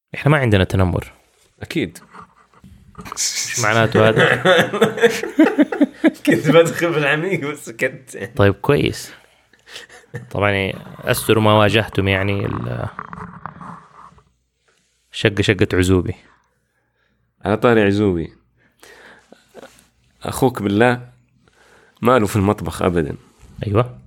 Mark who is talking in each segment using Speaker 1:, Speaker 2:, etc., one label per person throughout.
Speaker 1: احنا ما عندنا تنمر.
Speaker 2: اكيد.
Speaker 1: ايش معناته هذا؟
Speaker 2: كنت بدخل في العميق بس سكت.
Speaker 1: طيب كويس. طبعا يعني أستر ما واجهتم يعني شقة عزوبي.
Speaker 2: على طاري عزوبي، اخوك بالله ماله في المطبخ ابدا.
Speaker 1: ايوه.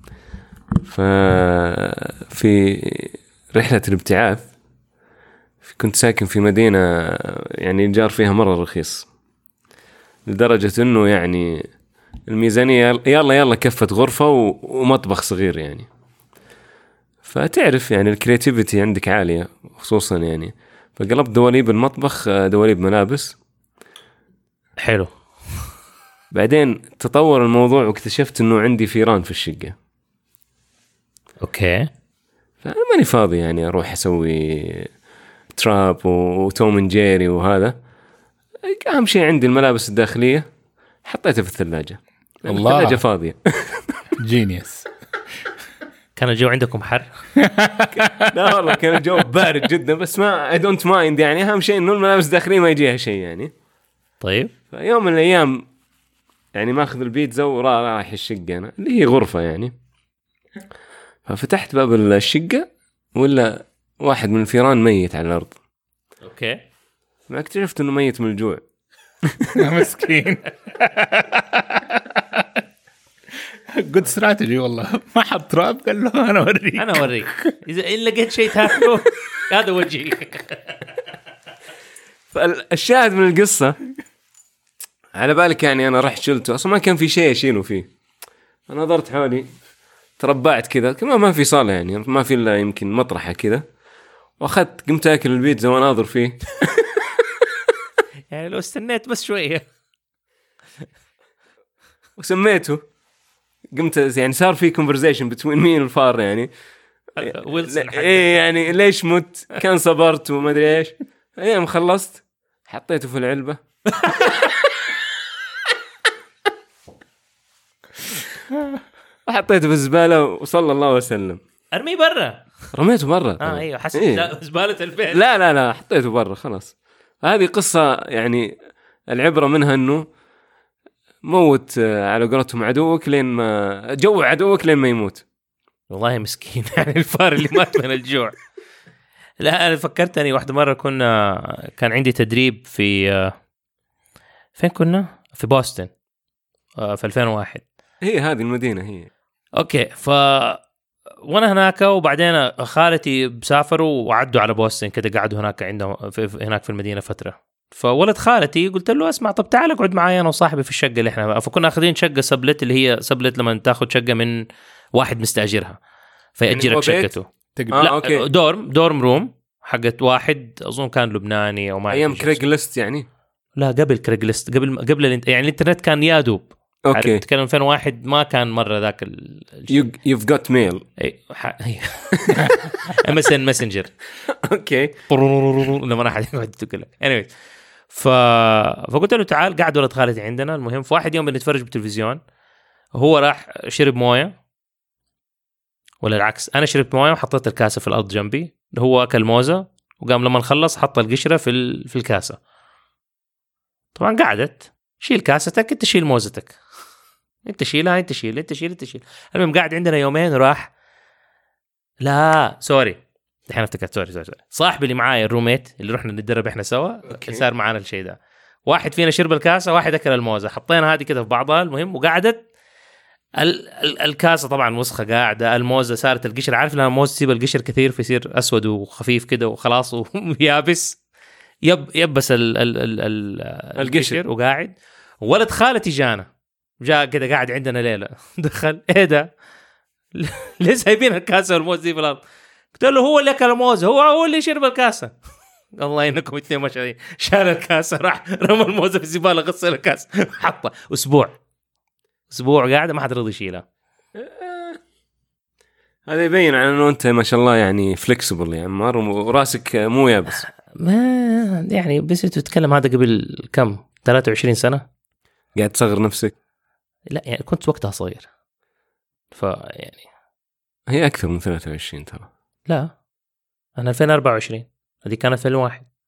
Speaker 2: ففي رحلة الابتعاث كنت ساكن في مدينة يعني الإيجار فيها مرة رخيص، لدرجة إنه يعني الميزانية يلا كفت غرفة ومطبخ صغير يعني. فتعرف يعني الكرياتيفيتي عندك عالية خصوصا يعني. فقلبت دواليب المطبخ دواليب ملابس.
Speaker 1: حلو.
Speaker 2: بعدين تطور الموضوع واكتشفت إنه عندي فيران في الشقة.
Speaker 1: اوكي.
Speaker 2: فأنا ماني فاضي يعني أروح أسوي تراب وتوم اند جيري وهذا. أهم شيء عندي الملابس الداخلية حطيتها في الثلاجة. الثلاجة فاضية.
Speaker 1: جينيوس. كان الجو عندكم حر؟
Speaker 2: لا والله كان الجو بارد جدا، بس ما I don't mind يعني. أهم شيء إنه الملابس الداخلية ما يجيها شيء يعني.
Speaker 1: طيب.
Speaker 2: فيوم من الأيام يعني ماخذ البيتزا ورايح الشقة أنا اللي هي غرفة يعني. ففتحت باب الشقة ولا واحد من الفيران ميت على الأرض.
Speaker 1: اوكي.
Speaker 2: ما اكتشفت إنه ميت من الجوع.
Speaker 1: مسكين.
Speaker 3: جود استراتيجي والله. ما حط تراب، قال له انا اوريك
Speaker 1: اذا ان لقيت شيء تاكله هذا وجهك.
Speaker 2: فالشاهد من القصة على بالك يعني أنا رحت شلته، أصلا ما كان في شيء أشيله فيه. أنا نظرت حولي تربعت كذا، كمان ما في صالة يعني، ما في إلا يمكن مطرحة كذا، وأخذت قمت أكل البيتزا وأناظر فيه.
Speaker 1: يعني لو استنيت بس شوية
Speaker 2: وسميته. قمت يعني صار في conversation between مين والفار يعني. إيه يعني ليش مت؟ كان صبرت وما أدري إيش. أيام خلصت حطيته في العلبة. وحطيته في الزبالة وصلى الله وسلم.
Speaker 1: أرميه برا.
Speaker 2: رميته برا.
Speaker 1: أيوة حسب
Speaker 2: إيه؟
Speaker 1: زبالة البيت.
Speaker 2: لا حطيته برا خلاص. هذه قصة يعني العبرة منها إنه موت على قولتهم عدوك لين ما جو عدوك لين ما يموت.
Speaker 1: والله مسكين يعني الفار اللي مات من الجوع. لا أنا فكرتني واحدة مرة كان عندي تدريب في فين كنا؟ في بوسطن في 2001.
Speaker 2: هي هذه المدينة هي.
Speaker 1: أوكي. وانا هناك، وبعدين خالتي بسافروا وعدوا على بوسطن كده، قعدوا هناك عندهم هناك في المدينة فترة. فولد خالتي قلت له اسمع طب تعال اقعد معايا انا وصاحبي في الشقة اللي احنا، فكنا اخذين شقة سبلت، اللي هي سبلت لما تاخذ شقة من واحد مستأجرها فيأجرك
Speaker 2: يعني
Speaker 1: شقته.
Speaker 2: لا
Speaker 1: أوكي. دورم روم حقت واحد اظن كان لبناني او ما
Speaker 2: ايام كريج ليست يعني.
Speaker 1: لا قبل كريج ليست، قبل يعني الانترنت كان يادوب.
Speaker 2: اوكي.
Speaker 1: تكلم 2001 ما كان مره ذاك
Speaker 2: you've got mail.
Speaker 1: MSN ماسنجر.
Speaker 2: اوكي.
Speaker 1: لما راح يقعد يقول لك anyway. فقلت له تعال، قعد ولد خالتي عندنا. المهم في واحد يوم بنتفرج بالتلفزيون، هو راح شرب مويه ولا العكس، انا شربت مويه وحطيت الكاسه في الارض جنبي، هو اكل موزه وقام لما نخلص حط القشره في الكاسه. طبعا قعدت شيل كاستك انت، شيل موزتك انت، شيلها انت، شيل. المهم قاعد عندنا يومين وراح. لا سوري الحين افتكرت، سوري صاحبي اللي معايا الروميت اللي رحنا نتدرب احنا سوا، صار معانا الشيء ده. واحد فينا شرب الكاسه، واحد اكل الموزه، حطينا هذه كده في بعضها. المهم وقعدت الكاسه طبعا وسخه قاعده، الموزه صارت القشر، عارف لما الموز تسيب القشر كثير فيصير اسود وخفيف كده وخلاص ويابس، يبس القشر وقاعد. ولد خالتي جاء كده قاعد عندنا ليله، دخل ايه ده ليه سايبين الكاسه والموز دي في الارض؟ قلت له هو اللي اكل الموز، هو اللي شرب الكاسه. الله انكم اثنين ما شاء الله. شال الكاسه راح رمى الموز في الزباله، غسل الكاسه حطه. اسبوع قاعده ما حد رضي يشيلها.
Speaker 2: هذا يبين على انه انت ما شاء الله يعني فليكسبل يا عمار، وراسك مو يابس.
Speaker 1: ما يعني بس تتكلم هذا قبل كم 23 سنه
Speaker 2: قاعد تصغر نفسك.
Speaker 1: لا يعني كنت وقتها صغير، يعني
Speaker 2: هي اكثر من 23 ترى.
Speaker 1: لا انا 2024، هذه كانت 2001.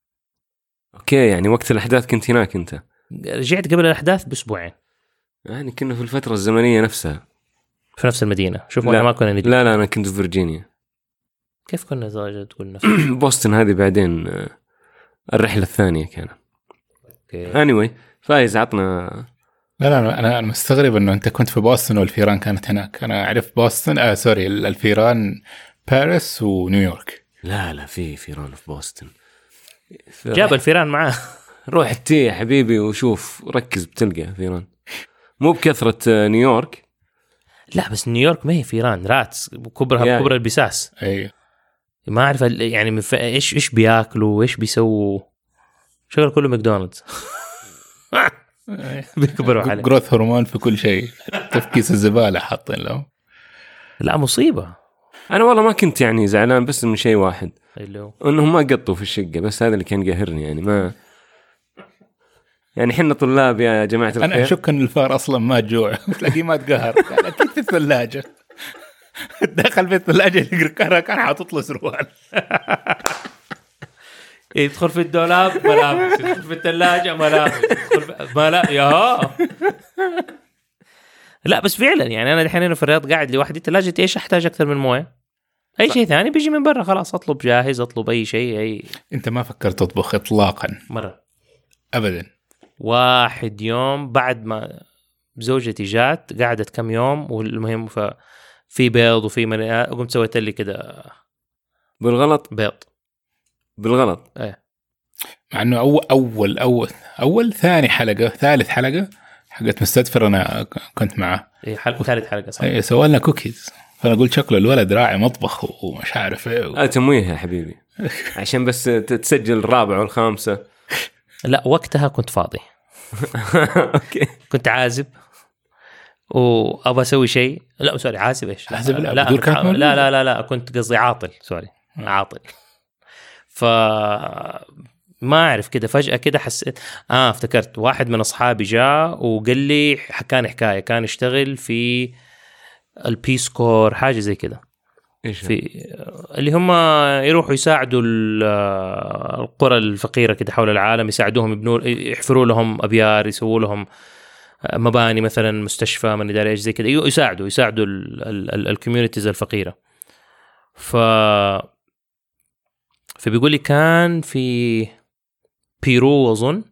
Speaker 2: اوكي يعني وقت الاحداث كنت هناك انت؟
Speaker 1: رجعت قبل الاحداث باسبوعين.
Speaker 2: يعني كنا في الفتره الزمنيه نفسها
Speaker 1: في نفس المدينه. شوف
Speaker 2: لا.
Speaker 1: ما كنا ندري.
Speaker 2: لا انا كنت في فيرجينيا.
Speaker 1: كيف كنا تقول نفس
Speaker 2: بوسطن هذه بعدين الرحله الثانيه كانت. anyway فايز عطنا.
Speaker 3: لا انا مستغرب انه انت كنت في بوسطن والفيران كانت هناك. انا اعرف بوسطن سوري الفيران باريس ونيويورك.
Speaker 2: لا في فيران في بوسطن.
Speaker 1: جاب الفيران معاه.
Speaker 2: روح يا حبيبي وشوف ركز بتلقى فيران مو بكثرة نيويورك.
Speaker 1: لا بس نيويورك ما هي فيران راتس كبرها بكبر البساس.
Speaker 3: ايوه
Speaker 1: ما اعرف يعني ايش بياكلوا وايش بيسووا. شغل كله ماكدونالدز. بيكبروا عليه
Speaker 3: جروث هرمون في كل شيء. تفكيس الزبالة حاطين له.
Speaker 1: لا مصيبة.
Speaker 2: انا والله ما كنت يعني زعلان بس من شيء واحد انهم ما قطوا في الشقة بس هذا اللي كان قاهرني يعني ما يعني حنا طلاب يا جماعة الخير.
Speaker 3: انا اشك ان الفار اصلا ما جوع تلاقيه ما تقهر اكيد في الثلاجة. دخل في الثلاجة يقرا كان حاطط له سروال.
Speaker 1: يدخل في الدولاب ملابس يدخل في الثلاجة ملابس لا بس فعلا يعني انا الحين هنا في الرياض قاعد لوحدي ثلاجتي ايش احتاج اكثر من مويه. اي شيء ثاني بيجي من برا خلاص اطلب جاهز اطلب اي شيء.
Speaker 3: انت ما فكرت تطبخ اطلاقا
Speaker 1: مرة
Speaker 3: ابدا؟
Speaker 1: واحد يوم بعد ما زوجتي جات قعدت كم يوم والمهم في بيض وفي قمت سويت لي كده
Speaker 2: بالغلط
Speaker 1: بيض
Speaker 2: بالغلط.
Speaker 1: ايه
Speaker 3: مع انه اول ثاني حلقة ثالث حلقة حقت مستدفر انا كنت معه.
Speaker 1: ايه ثالث حلقة صح.
Speaker 3: ايه سوى لنا كوكيز فانا قلت شكله الولد راعي مطبخ ومش عارف ايه
Speaker 2: تمويه يا حبيبي عشان بس تسجل الرابع والخامسة.
Speaker 1: لا وقتها كنت فاضي.
Speaker 2: اوكي
Speaker 1: كنت عازب وابى اسوي شيء. لا سوري عازب ايش
Speaker 3: عازب
Speaker 1: لا كنت قصدي عاطل سوري عاطل. ما أعرف كده فجأة كده حسيت افتكرت واحد من أصحابي جاء وقال لي حكاني حكاية كان يشتغل في البيس كور حاجة زي كده.
Speaker 2: إيش
Speaker 1: في اللي هم يروحوا يساعدوا القرى الفقيرة كده حول العالم يساعدوهم يحفروا لهم أبيار يسووا لهم مباني مثلا مستشفى من إدارة زي كده يساعدوا الكوميونيتيز الفقيرة. فبيقول لي كان في بيرو أظن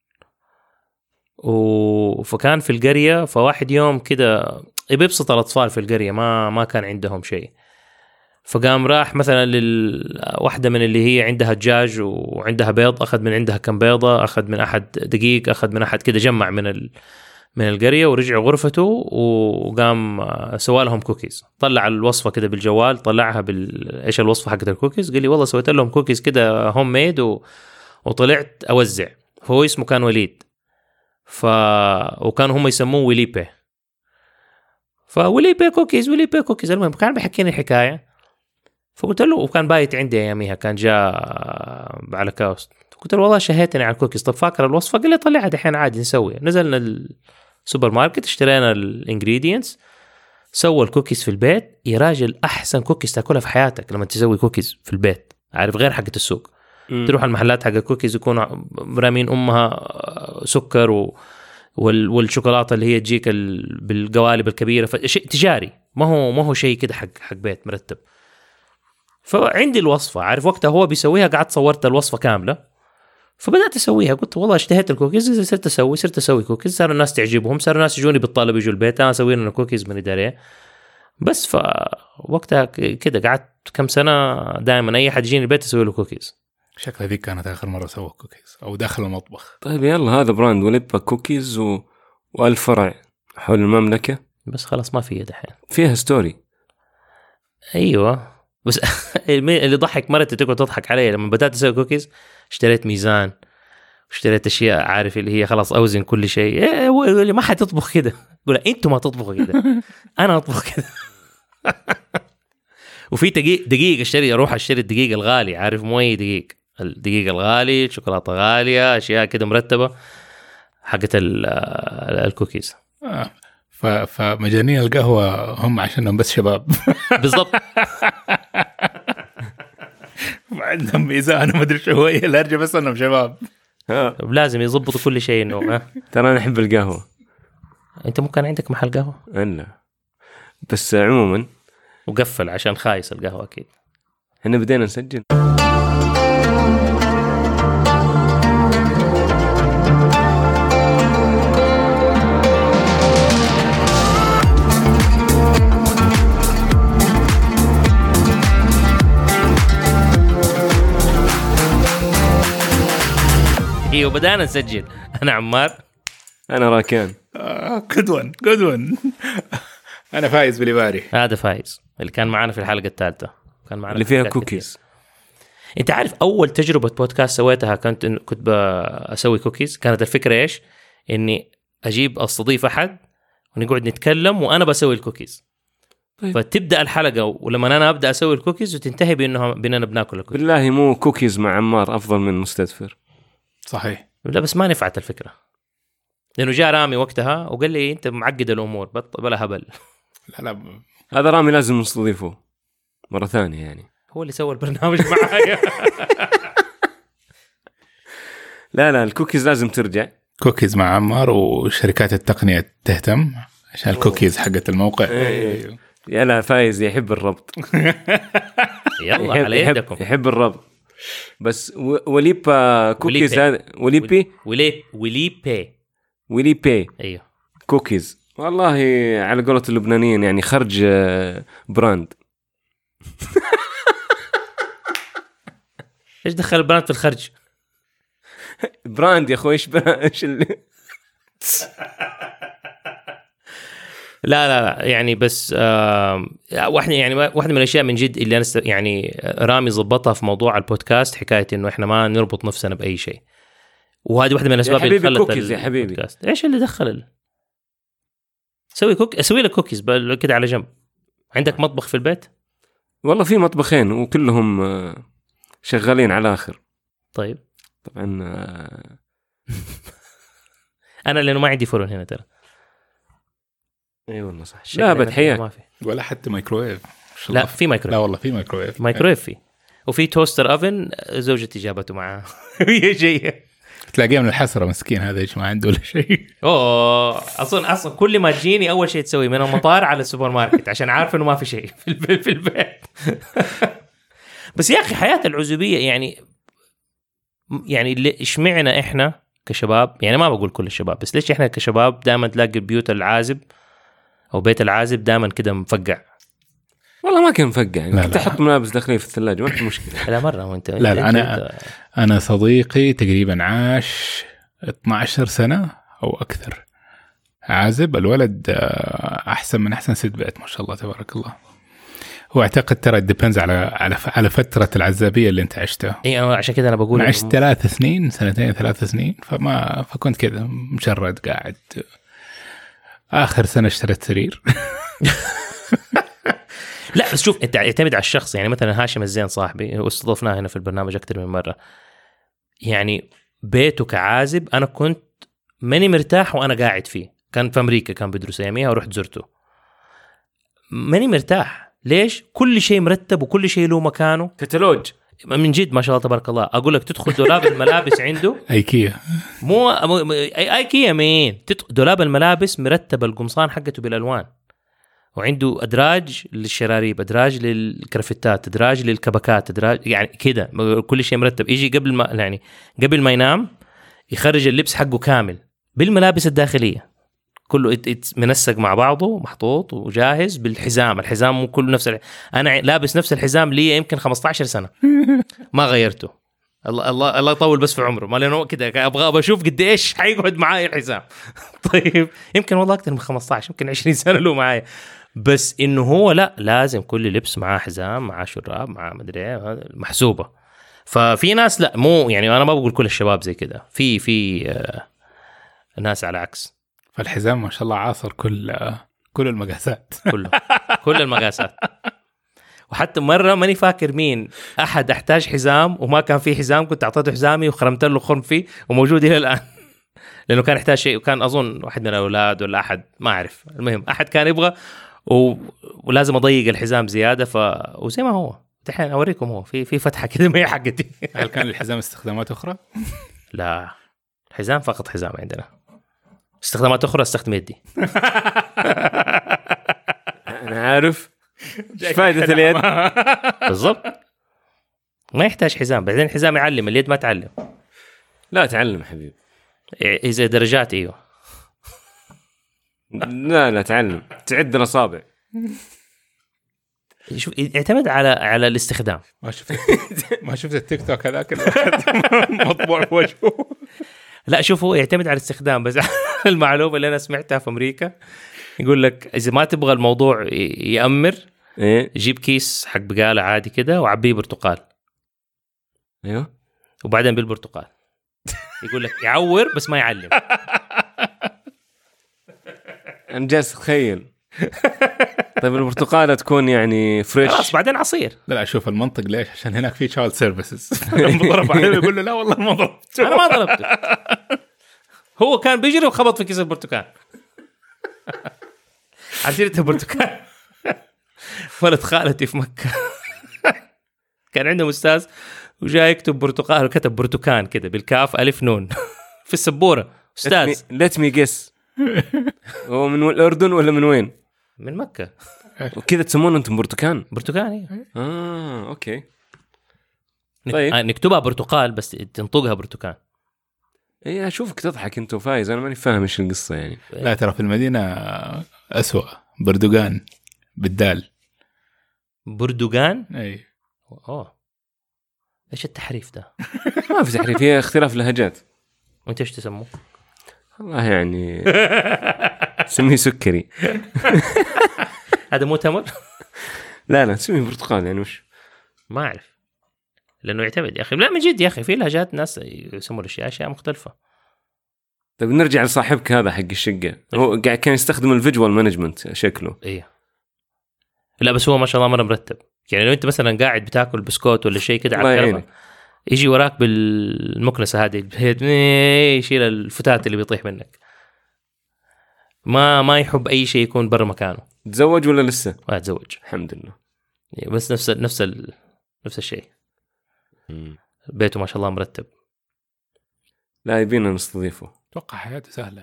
Speaker 1: فكان في القرية فواحد يوم كده بيبسط الأطفال في القرية ما كان عندهم شيء فقام راح مثلا واحدة من اللي هي عندها دجاج وعندها بيض أخذ من عندها كم بيضة أخذ من أحد دقيق أخذ من أحد كده جمع من القرية ورجع غرفته وقام سوالهم كوكيز. طلع الوصفة كده بالجوال طلعها إيش الوصفة حقت الكوكيز قال لي والله سويت لهم كوكيز كده هوم ميد وطلعت أوزع. هو اسمه كان وليد وكانوا هم يسموه ويليبي فوليبي كوكيز المهم كان بيحكيني الحكاية فقلت له وكان بايت عندي أياميها كان جاء على كاوست قلت له والله شهيتني على الكوكيز طب فاكر الوصفة قال لي طلعها دحين عادي نسوي. نزلنا السوبر ماركت اشترينا الانجريدينتس سوى الكوكيز في البيت. يا راجل أحسن كوكيز تاكلها في حياتك لما تسوي كوكيز في البيت عارف غير حقة السوق. تروح المحلات حق الكوكيز يكون رامين أمها سكر والشوكولاتة اللي هي تجيك بالقوالب الكبيرة فشيء تجاري ما هو شيء كده حق بيت مرتب. فعندي الوصفة عارف وقتها هو بيسويها قعدت صورت الوصفة كاملة فبدأت أسويها. قلت والله اشتهيت الكوكيز صرت أسوي كوكيز صار الناس تعجبهم صار الناس يجوني بالطلب يجوا البيت أنا أسوي لنا كوكيز من إدارة بس. فوقتها كده قعدت كم سنة دائما أي حد يجيني البيت أسوي له كوكيز.
Speaker 3: شكلها ذيك كانت آخر مرة سوى كوكيز أو داخل المطبخ.
Speaker 2: طيب يلا هذا براند وليبا كوكيز والفرع حول المملكة
Speaker 1: بس خلاص ما فيها دحين
Speaker 2: فيها ستوري.
Speaker 1: أيوة بس اللي ضحك مرة تقعد تضحك علي لما بدأت أسوي كوكيز اشتريت ميزان اشتريت أشياء عارف اللي هي خلاص أوزن كل شيء. اللي ما حد تطبخ كده يقول أنتوا ما تطبخوا كده أنا أطبخ كده. وفي دقيق أروح أشتري الدقيق الغالي عارف مو أي الدقيق الغالي شوكولاتة غالية أشياء كده مرتبة حقت الكوكيز.
Speaker 3: فمجانين القهوة هم عشانهم بس شباب.
Speaker 1: بالضبط.
Speaker 3: عندهم ميزان ما أدري شو هي الهرجة بس أنهم شباب.
Speaker 1: لازم يضبطوا كل شيء انه
Speaker 2: ترى انا احب القهوه.
Speaker 1: انت ممكن عندك محل قهوه؟
Speaker 2: لا بس عموما
Speaker 1: وقفل عشان خايس القهوه اكيد.
Speaker 2: احنا بدينا نسجل.
Speaker 1: وبدأنا نسجل. أنا عمار.
Speaker 2: أنا راكان.
Speaker 3: جدون. أنا فايز باليباري.
Speaker 1: هذا فايز اللي كان معنا في الحلقة الثالثة، كان معنا
Speaker 2: اللي فيها كوكيز.
Speaker 1: أنت عارف أول تجربة بودكاست سويتها كنت بأسوي كوكيز. كانت الفكرة إيش؟ إني أجيب أستضيف أحد ونقعد نتكلم وأنا بسوي الكوكيز.
Speaker 2: طيب.
Speaker 1: فتبدأ الحلقة ولما أنا أبدأ أسوي الكوكيز وتنتهي بأننا بناكل الكوكيز.
Speaker 2: بالله مو كوكيز مع عمار أفضل من مستدفر؟
Speaker 3: صحيح.
Speaker 1: لا بس ما نفعت الفكرة، لأنه جاء رامي وقتها وقال لي أنت معقد الأمور بلا هبل.
Speaker 3: لا
Speaker 2: هذا رامي لازم نستضيفه مرة ثانية، يعني
Speaker 1: هو اللي سوى البرنامج معايا.
Speaker 2: لا الكوكيز لازم ترجع.
Speaker 3: كوكيز مع عمار وشركات التقنية تهتم عشان الكوكيز حقت الموقع.
Speaker 2: يا لا فايز يحب الربط.
Speaker 1: يلا على يدكم.
Speaker 2: يحب الربط. بس وليبا كوكيز هذا وليبي
Speaker 1: ايوه
Speaker 2: كوكيز والله على قولة اللبنانيين يعني خرج براند.
Speaker 1: ايش دخل البراند في الخرج؟
Speaker 2: براند يا اخوي ايش اللي
Speaker 1: لا يعني بس واحدة من الاشياء من جد اللي انا يعني رامي ضبطها في موضوع البودكاست، حكايه انه احنا ما نربط نفسنا باي شيء، وهذه واحده من الاسباب اللي خلت
Speaker 2: كوكيز يا حبيبي.
Speaker 1: البودكاست. ايش اللي دخل اسوي لك كوكيز كده على جنب. عندك مطبخ في البيت؟
Speaker 2: والله في مطبخين وكلهم شغالين على اخر.
Speaker 1: طيب
Speaker 2: طبعا
Speaker 1: انا لانه ما عندي فرن هنا ترى.
Speaker 2: اي والله صح. لا بدحية
Speaker 3: ولا حتى مايكرويف.
Speaker 1: لا في مايكرويف.
Speaker 3: لا والله في
Speaker 1: مايكرويف فيه، وفي توستر اوفن زوجتي جابته معاه. هي جايه
Speaker 3: تلاقيه من الحسرة مسكين هذا ايش ما عنده ولا شيء.
Speaker 1: اصلا كل ما تجيني اول شيء تسوي من المطار على السوبر ماركت عشان عارف انه ما في شيء في البيت. بس يا اخي حياة العزوبية يعني اشمعنا احنا كشباب، يعني ما بقول كل الشباب بس ليش احنا كشباب دائما تلاقي البيوت العازب او بيت العازب دائما كده مفقع؟
Speaker 2: والله ما كان مفقع يعني. كنت احط ملابس داخليه في الثلاجه ما في مشكله.
Speaker 1: لا مره وانت
Speaker 3: لا انا صديقي تقريبا عاش 12 سنه او اكثر عازب. الولد احسن من احسن ست بيت ما شاء الله تبارك الله. هو اعتقد ترى ديبنز على فتره العزابيه اللي انت عشتها.
Speaker 1: اي عشان كده انا بقول
Speaker 3: عشت 3 سنين 3 سنين فكنت كذا مشرد قاعد. اخر سنه اشتريت سرير.
Speaker 1: لا بس شوف انت يعتمد على الشخص. يعني مثلا هاشم الزين صاحبي واستضفناه هنا في البرنامج اكثر من مره، يعني بيته كعازب انا كنت ماني مرتاح وانا قاعد فيه. كان في امريكا، كان بيدرس اياميها ورحت زرته. ماني مرتاح. ليش؟ كل شيء مرتب وكل شيء له مكانه.
Speaker 2: كتالوج
Speaker 1: من جد ما شاء الله تبارك الله. اقول لك تدخل دولاب الملابس عنده
Speaker 3: ايكيا
Speaker 1: مو ايكيا مين. دولاب الملابس مرتب القمصان حقته بالالوان، وعنده ادراج للشراريب، ادراج للكرافتات، ادراج للكبكات، ادراج يعني كده كل شيء مرتب. يجي قبل ما ينام يخرج اللبس حقه كامل بالملابس الداخليه، كله منسق مع بعضه محطوط وجاهز بالحزام. الحزام مو كله نفس انا لابس نفس الحزام لي يمكن 15 سنه ما غيرته. الله يطول بس في عمره. ما لانه كده ابغى اشوف قد ايش حيقعد معايا الحزام. طيب يمكن والله اكثر من 15 يمكن 20 سنه له معايا. بس انه هو لا لازم كل لبس معاه حزام معاه شراب معاه مدري محسوبه. ففي ناس لا مو يعني انا ما بقول كل الشباب زي كده. في ناس على عكس.
Speaker 3: فالحزام ما شاء الله عاصر كل المقاسات.
Speaker 1: كل المقاسات. وحتى مرة ماني فاكر مين أحد احتاج حزام وما كان فيه حزام، كنت أعطيته حزامي وخرمت له خرم فيه وموجود إلى الآن. لأنه كان يحتاج شيء، وكان أظن واحد من الأولاد ولا أحد ما أعرف، المهم أحد كان يبغى ولازم أضيق الحزام زيادة وزي ما هو. دحين أوريكم هو في فتحة كده ما هي حقتي.
Speaker 3: هل كان الحزام استخدامات أخرى؟
Speaker 1: لا حزام فقط حزام عندنا. استخدامات أخرى استخدم يدي.
Speaker 2: أنا عارف إيش فائدة اليد.
Speaker 1: بالضبط ما يحتاج حزام. بعدين الحزام يعلم اليد ما تعلم.
Speaker 2: لا تعلم حبيبي
Speaker 1: إذا درجات أيوه.
Speaker 2: لا تعلم تعد الأصابع.
Speaker 1: شوف يعتمد على الاستخدام.
Speaker 3: ما شفت التيك توك هذاك مطبوع في وجهه.
Speaker 1: لا شوف هو يعتمد على الاستخدام. بس المعلومة اللي أنا سمعتها في أمريكا يقول لك إذا ما تبغى الموضوع يأمر
Speaker 2: إيه
Speaker 1: جيب كيس حق بقالة عادي كده وعبيه برتقال.
Speaker 2: أيوه
Speaker 1: وبعدين بالبرتقال يقول لك يعور بس ما يعلم.
Speaker 2: أنا جالس أتخيل. طيب البرتقالة تكون يعني فريش
Speaker 1: خلاص بعدين عصير.
Speaker 3: لا شوف المنطق ليش؟ عشان هناك في child services. لما ضرب عليه يقول له لا والله ما ضربته.
Speaker 1: أنا ما ضربته. هو كان بيجري وخبط في كيس البرتقال. عسيرة البرتقال. ولد خالتي في مكة كان عندهم أستاذ وجاي يكتب برتقال وكتب برتقان كده بالكاف ألف نون في السبورة. أستاذ
Speaker 2: let me guess. هو من الأردن ولا من وين؟
Speaker 1: من مكة.
Speaker 2: وكذا تسمونه أنتم برتقان؟
Speaker 1: برتقان
Speaker 2: أوكي. طيب
Speaker 1: نكتبها برتقال بس تنطقها برتقان.
Speaker 2: إيه أشوفك تضحك أنت وفايز أنا ماني فاهم إيش القصة يعني.
Speaker 3: لا ترى في المدينة أسوأ. بردقان بالدال.
Speaker 1: بردقان
Speaker 3: أي.
Speaker 1: إيش التحريف ده؟
Speaker 2: ما في تحريف هي اختلاف لهجات.
Speaker 1: وأنت إيش تسموه؟
Speaker 2: والله يعني سميه سكري.
Speaker 1: هذا مو تمر؟
Speaker 2: لا سميه برتقال يعني وش
Speaker 1: ما أعرف لأنه يعتمد يا أخي. لا من جد يا أخي في لهجات ناس يسموا الأشياء أشياء مختلفة.
Speaker 2: طيب نرجع لصاحبك هذا حق الشقة. هو قاعد كان يستخدم الفيجوال مانجمنت شكله.
Speaker 1: إيه لا بس هو ما شاء الله مرة مرتب. يعني لو أنت مثلا قاعد بتاكل بسكوت ولا شيء كده على الكرفة يجي وراك بالمكنسة هذه يشيل الفتات اللي بيطيح منك. ما يحب أي شيء يكون برا مكانه.
Speaker 2: تزوج ولا لسه؟
Speaker 1: ما تزوج
Speaker 2: الحمد لله.
Speaker 1: بس نفس الشيء. بيته ما شاء الله مرتب.
Speaker 2: لا يبينا نستضيفه.
Speaker 3: أتوقع حياته سهلة.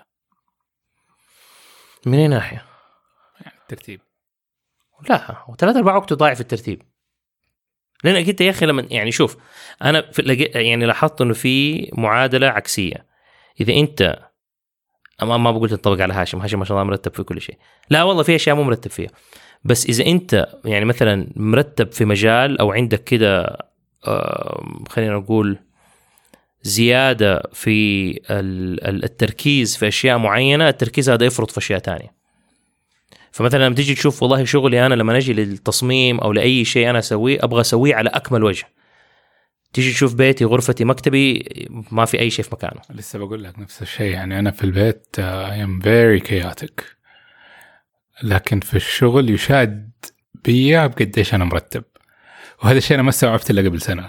Speaker 1: من أي ناحية؟
Speaker 3: يعني الترتيب.
Speaker 1: لا 3/4 وقته ضايع في الترتيب. لأن أكيد يا أخي لما يعني شوف أنا يعني لاحظت إنه في معادلة عكسية. إذا أنت ما بقول تنطبق على هاشم ما شاء الله مرتب في كل شيء. لا والله في أشياء مو مرتب فيها. بس إذا أنت يعني مثلا مرتب في مجال أو عندك كده خلينا نقول زيادة في التركيز في أشياء معينة التركيز هذا يفرط في أشياء تانية. فمثلا لما تيجي تشوف والله شغلي أنا لما نجي للتصميم أو لأي شيء أنا أسويه أبغى أسويه على أكمل وجه. تيجي تشوف بيتي غرفتي مكتبي ما في أي شيء في مكانه.
Speaker 3: لسه بقول لك نفس الشيء. يعني أنا في البيت I am very chaotic. لكن في الشغل يشاد بيا بقديش أنا مرتب. وهذا الشيء أنا ما استوعبت إلا قبل سنة.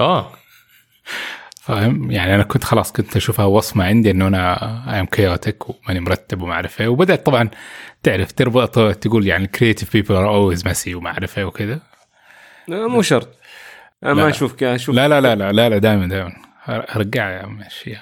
Speaker 3: فاهم يعني أنا كنت أشوفها وصمة عندي إنه أنا I am chaotic وماني مرتب وما أعرف إيه. وبدأت طبعا تعرف تربط تقول يعني creative people are always messy وما أعرف إيه وكذا.
Speaker 2: لا مو شرط. أنا ما أشوف
Speaker 3: لا دائما هرجع يا ماشي.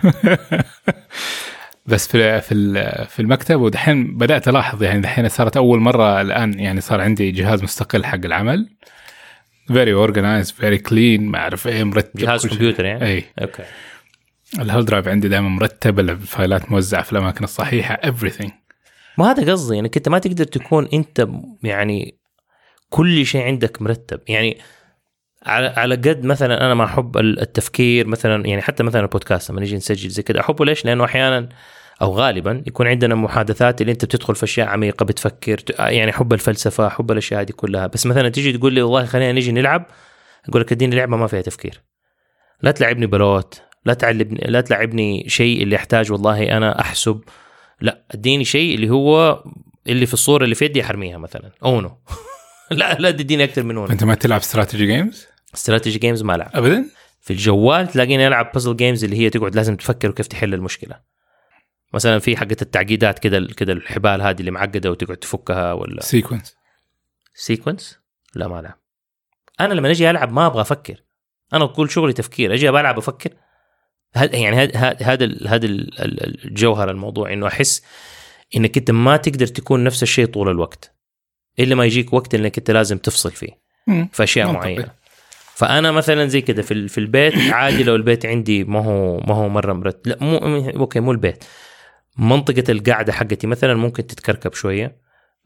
Speaker 3: بس في المكتب. ودحين بدأت ألاحظ يعني دحين صارت أول مرة الآن يعني صار عندي جهاز مستقل حق العمل very organized very clean ما أعرف إيه مرتب.
Speaker 1: جهاز كمبيوتر يعني.
Speaker 3: أي.
Speaker 1: أوكي.
Speaker 3: الهولد درايف عندي دائما مرتب. الفايلات موزعة في الأماكن الصحيحة everything.
Speaker 1: ما هذا قصدي يعني كنت ما تقدر تكون أنت يعني كل شيء عندك مرتب. يعني على قد مثلا أنا ما أحب التفكير مثلا يعني حتى مثلا البودكاست لما نيجي نسجل زي كده أحبه. ليش؟ لأنه أحيانا أو غالبا يكون عندنا محادثات اللي أنت بتدخل في أشياء عميقة بتفكر يعني حب الفلسفة حب الأشياء دي كلها. بس مثلا تيجي تقول لي والله خلينا نيجي نلعب أقول لك اديني لعبة ما فيها تفكير. لا تلعبني بلوت لا تلعبني شيء اللي يحتاج والله أنا أحسب. لا اديني شيء اللي هو اللي في الصورة اللي في يدي حرميها مثلا أونو. لا تديني أكتر من أونو.
Speaker 3: أنت ما تلعب
Speaker 1: استراتيجي جيمز ما ألعب
Speaker 3: أبدا. في
Speaker 1: الجوال تلاقيني ألعب بازل جيمز اللي هي تقعد لازم تفكر كيف تحل المشكلة. مثلا في حقة التعقيدات كده الحبال هذه اللي معقدة وتقعد تفكها ولا سيكونس لا ما ألعب. أنا لما نجي ألعب ما أبغى أفكر. أنا كل شغلي تفكير. أجي ألعب أفكر هذا الجوهر الموضوع، انه احس انك انت ما تقدر تكون نفس الشيء طول الوقت الا ما يجيك وقت انك انت لازم تفصل فيه في اشياء معينه. فانا مثلا زي كده في البيت عادي لو البيت عندي ما هو مره مرتب، لا مو البيت، منطقه القعده حقتي مثلا ممكن تتكركب شويه.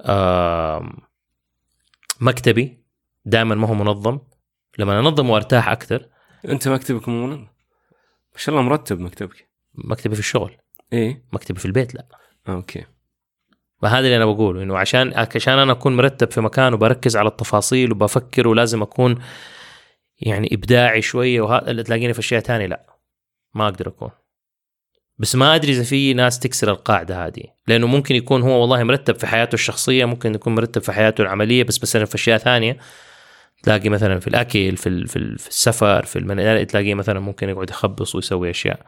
Speaker 1: مكتبي دائما ما هو منظم، لما انظم وارتاح اكثر.
Speaker 2: انت مكتبك مو منظم؟ ما شاء الله مرتب مكتبك.
Speaker 1: مكتبي في الشغل،
Speaker 2: ايه
Speaker 1: مكتبي في البيت لا.
Speaker 2: اوكي.
Speaker 1: وهذا اللي انا بقوله، انه عشان انا اكون مرتب في مكان وبركز على التفاصيل وبفكر ولازم اكون يعني ابداعي شويه، وهذا اللي تلاقيني في اشياء تانية لا ما اقدر اكون. بس ما ادري اذا في ناس تكسر القاعده هذه، لانه ممكن يكون هو والله مرتب في حياته الشخصيه، ممكن يكون مرتب في حياته العمليه، بس مثلا في اشياء ثانيه تلاقي مثلا في الاكل في السفر في المنزل تلاقيه مثلا ممكن يقعد يخبص ويسوي اشياء.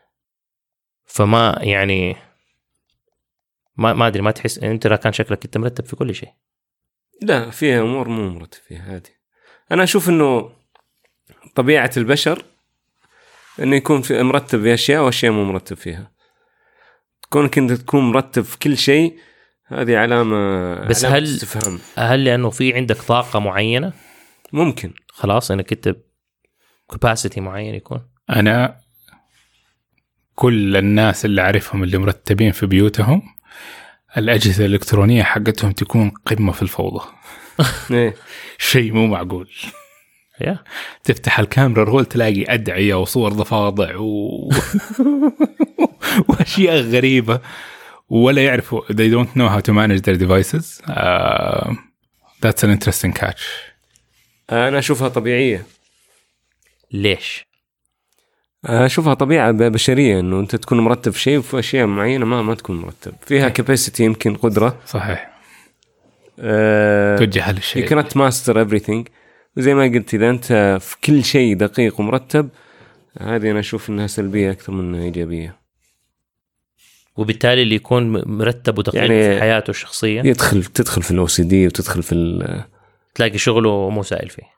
Speaker 1: فما يعني ما ادري، ما تحس انت كان شكلك انت مرتب في كل شيء؟
Speaker 2: لا، فيها امور مو مرتب فيها هذه. انا اشوف انه طبيعه البشر انه يكون في مرتب في اشياء واشياء مو مرتب فيها. كونك انت تكون مرتب في كل شيء هذه علامه
Speaker 1: بس
Speaker 2: علامة
Speaker 1: هل
Speaker 2: استفهام.
Speaker 1: هل لانه في عندك طاقه معينه
Speaker 2: ممكن
Speaker 1: خلاص انك انت كاباسيتي معين يكون؟
Speaker 3: انا كل الناس اللي اعرفهم اللي مرتبين في بيوتهم الاجهزه الالكترونيه حقتهم تكون قمه في الفوضى. شيء مو معقول. تفتح الكاميرا رول تلاقي أدعية وصور ضفادع وأشياء غريبة، ولا يعرفوا they don't know how to manage their devices. That's an interesting catch.
Speaker 2: أنا أشوفها طبيعية.
Speaker 1: ليش؟
Speaker 2: أشوفها طبيعة بشرية، إنه أنت تكون مرتب في شيء وفي أشياء معينة ما تكون مرتب فيها. capacity يمكن قدرة
Speaker 3: صحيح توجه للشيء.
Speaker 2: you cannot master everything. وزي ما قلت إذا أنت في كل شيء دقيق ومرتب، هذه أنا أشوف إنها سلبية أكثر من إيجابية.
Speaker 1: وبالتالي اللي يكون مرتب ودقيق يعني في حياته الشخصية
Speaker 2: تدخل في الOCD وتدخل في
Speaker 1: تلاقي شغله مو سائل فيه.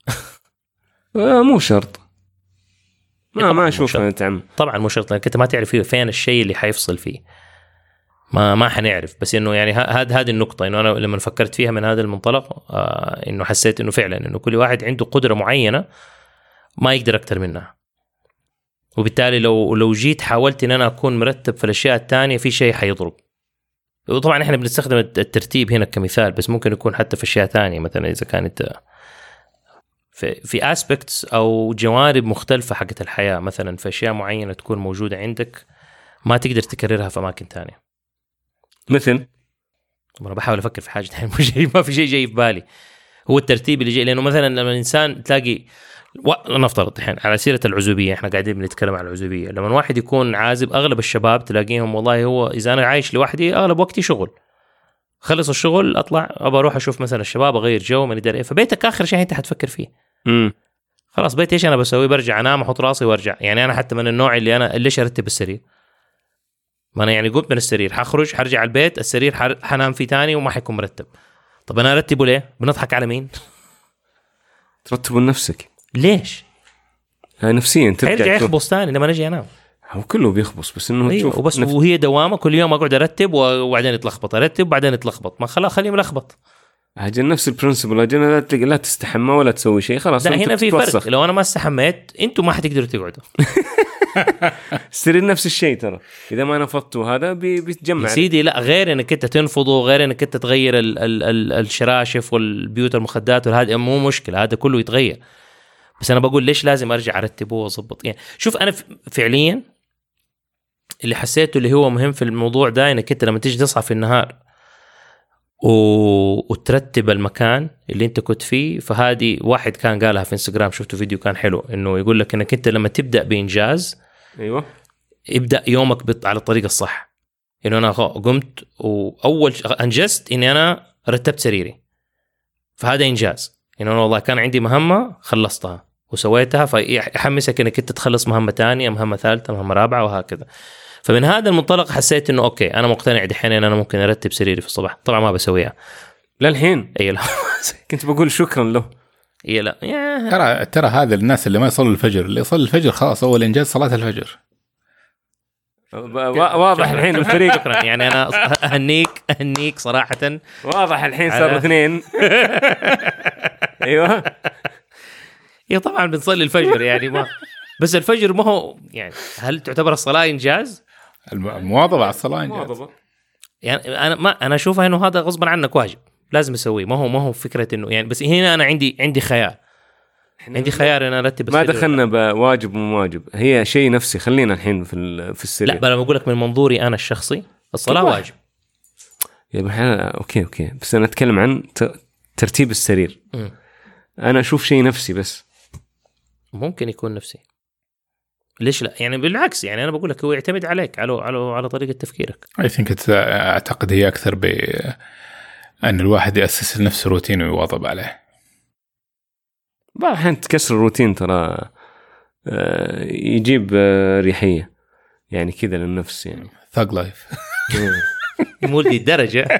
Speaker 2: مو شرط. ما أشوفها تعم.
Speaker 1: طبعا مو شرط، لأنك أنت ما تعرف فين الشيء اللي حيفصل فيه. ما حنعرف. بس إنه يعني هذه النقطة، إنه أنا لما فكرت فيها من هذا المنطلق إنه حسيت إنه فعلا إنه كل واحد عنده قدرة معينة ما يقدر أكتر منها. وبالتالي لو جيت حاولت إن أنا أكون مرتب في الأشياء التانية في شيء حيضرب. وطبعا إحنا بنستخدم الترتيب هنا كمثال، بس ممكن يكون حتى في أشياء تانية، مثلا إذا كانت في aspects أو جوانب مختلفة حقت الحياة، مثلا في أشياء معينة تكون موجودة عندك ما تقدر تكررها في أماكن تانية.
Speaker 2: مثل
Speaker 1: أنا بحاول أفكر في حاجة ما في شيء جاي في بالي. هو الترتيب اللي جاي، لأنه مثلا لما الإنسان تلاقي نفترض الحين على سيرة العزوبية، إحنا قاعدين بنتكلم عن العزوبية. لما واحد يكون عازب، أغلب الشباب تلاقيهم والله هو إذا أنا عايش لوحدي أغلب وقتي شغل، خلص الشغل أطلع أبى أروح أشوف مثلا الشباب، أغير جو من إدارة. فبيتك آخر شيء أنت حتفكر فيه. خلاص بيت إيش أنا بسوي؟ برجع أنام أحط راسي وأرجع. يعني أنا حتى من النوع اللي أنا ليش أرتب السرير؟ ما أنا يعني قمت من السرير حخرج حرجع البيت، السرير حنام فيه تاني وما حيكون مرتب. طب أنا أرتبه ليه؟ بنضحك على مين؟
Speaker 2: ترتبه لنفسك.
Speaker 1: ليش؟
Speaker 2: نفسيا
Speaker 1: ترجع يخبص تاني لما نجي أنام.
Speaker 2: هو كله بيخبص، بس إنه تشوف
Speaker 1: وبس وهي دوامة كل يوم أقعد أرتب وبعدين يتلخبط، أرتب وبعدين يتلخبط. ما خليه ملخبط.
Speaker 2: أجل نفس البرنسبل، أجل لا تستحمى ولا تسوي شيء. خلاص
Speaker 1: لا هنا في فرق. لو أنا ما استحميت أنتوا ما حتقدروا تقعدوا.
Speaker 2: السرير نفس الشيء ترى، إذا ما نفضته هذا بيتجمع
Speaker 1: سيدي. لا غير إنك أنت تنفضه، غير إنك أنت تغير الشراشف والبيوت المخدات وهذا مو مشكلة، هذا كله يتغير. بس أنا بقول ليش لازم أرجع أرتبه وأضبط. يعني شوف أنا فعليا اللي حسيته اللي هو مهم في الموضوع ده، إنك أنت لما تيجي تصحى في النهار وترتب المكان اللي انت كنت فيه. فهذه واحد كان قالها في انستغرام، شفته فيديو كان حلو، انه يقول لك انك انت لما تبدأ بإنجاز
Speaker 2: ايوه
Speaker 1: ابدأ يومك على الطريق الصح. انه انا قمت واول انجزت اني انا رتبت سريري، فهذا انجاز. انه انا والله كان عندي مهمة خلصتها وسويتها، فيحمسك انك انت تخلص مهمة تانية، مهمة ثالثة، مهمة رابعة، وهكذا. فمن هذا المنطلق حسيت انه اوكي انا مقتنع دحين ان انا ممكن ارتب سريري في الصباح. طبعا ما بسويها
Speaker 2: للحين.
Speaker 1: اي لا
Speaker 2: كنت بقول شكرا له.
Speaker 1: هي لا
Speaker 3: ترى هذا الناس اللي ما يصلوا الفجر، اللي يصلي الفجر خلاص أول إنجاز صلاة الفجر.
Speaker 2: واضح الحين الفريق.
Speaker 1: شكرا يعني أنا أهنيك صراحة.
Speaker 2: واضح الحين صار 2. أيوة
Speaker 1: طبعا بنصلي الفجر يعني ما بس الفجر ما هو يعني هل تعتبر الصلاة إنجاز؟
Speaker 3: المواظبة على الصلاة إنجاز.
Speaker 1: يعني أنا أشوفها إنه هذا غصبا عنك واجب لازم أسويه، ما هو فكرة إنه يعني بس هنا أنا عندي خيار إن أنا أرتب.
Speaker 2: ما دخلنا بواجب ومو واجب، هي شيء نفسي. خلينا الحين في السرير.
Speaker 1: لا بل بقول لك من منظوري أنا الشخصي الصلاة واجب.
Speaker 2: أوكي بس أنا أتكلم عن ترتيب السرير. أنا أشوف شيء نفسي بس. ممكن
Speaker 1: يكون نفسي، ليش لا؟ يعني بالعكس يعني أنا بقول لك هو يعتمد عليك على طريقة تفكيرك.
Speaker 3: أعتقد هي أكثر أن الواحد يأسس لنفسه روتين ويواظب عليه.
Speaker 2: بعض الحين تكسر الروتين ترى يجيب ريحية يعني كذا للنفس، يعني
Speaker 3: ثق لايف
Speaker 1: مو دي الدرجة.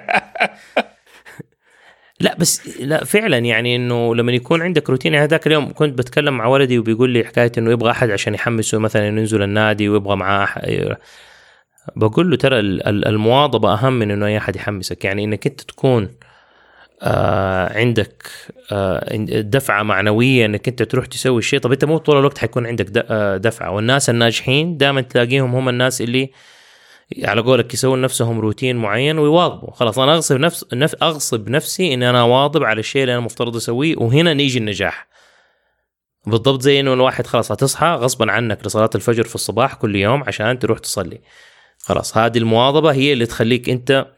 Speaker 1: لا بس لا فعلا يعني انه لما يكون عندك روتين. هذاك اليوم كنت بتكلم مع ولدي وبيقول لي حكاية انه يبغى احد عشان يحمسه مثلا انه ينزل النادي ويبغى معاه بقول له ترى المواظبة اهم من انه اي احد يحمسك. يعني انك انت تكون عندك دفعة معنوية انك انت تروح تسوي الشيء. طب انت مو طول الوقت حيكون عندك دفعة. والناس الناجحين دائما تلاقيهم هم الناس اللي على قولك يسوون نفسهم روتين معين ويواظبوا. خلاص انا اغصب نفسي ان انا اواظب على الشيء اللي انا مفترض اسويه، وهنا نيجي النجاح. بالضبط زي انه الواحد خلاص هتصحى غصبا عنك لصلاة الفجر في الصباح كل يوم عشان تروح تصلي. خلاص هذه المواظبة هي اللي تخليك انت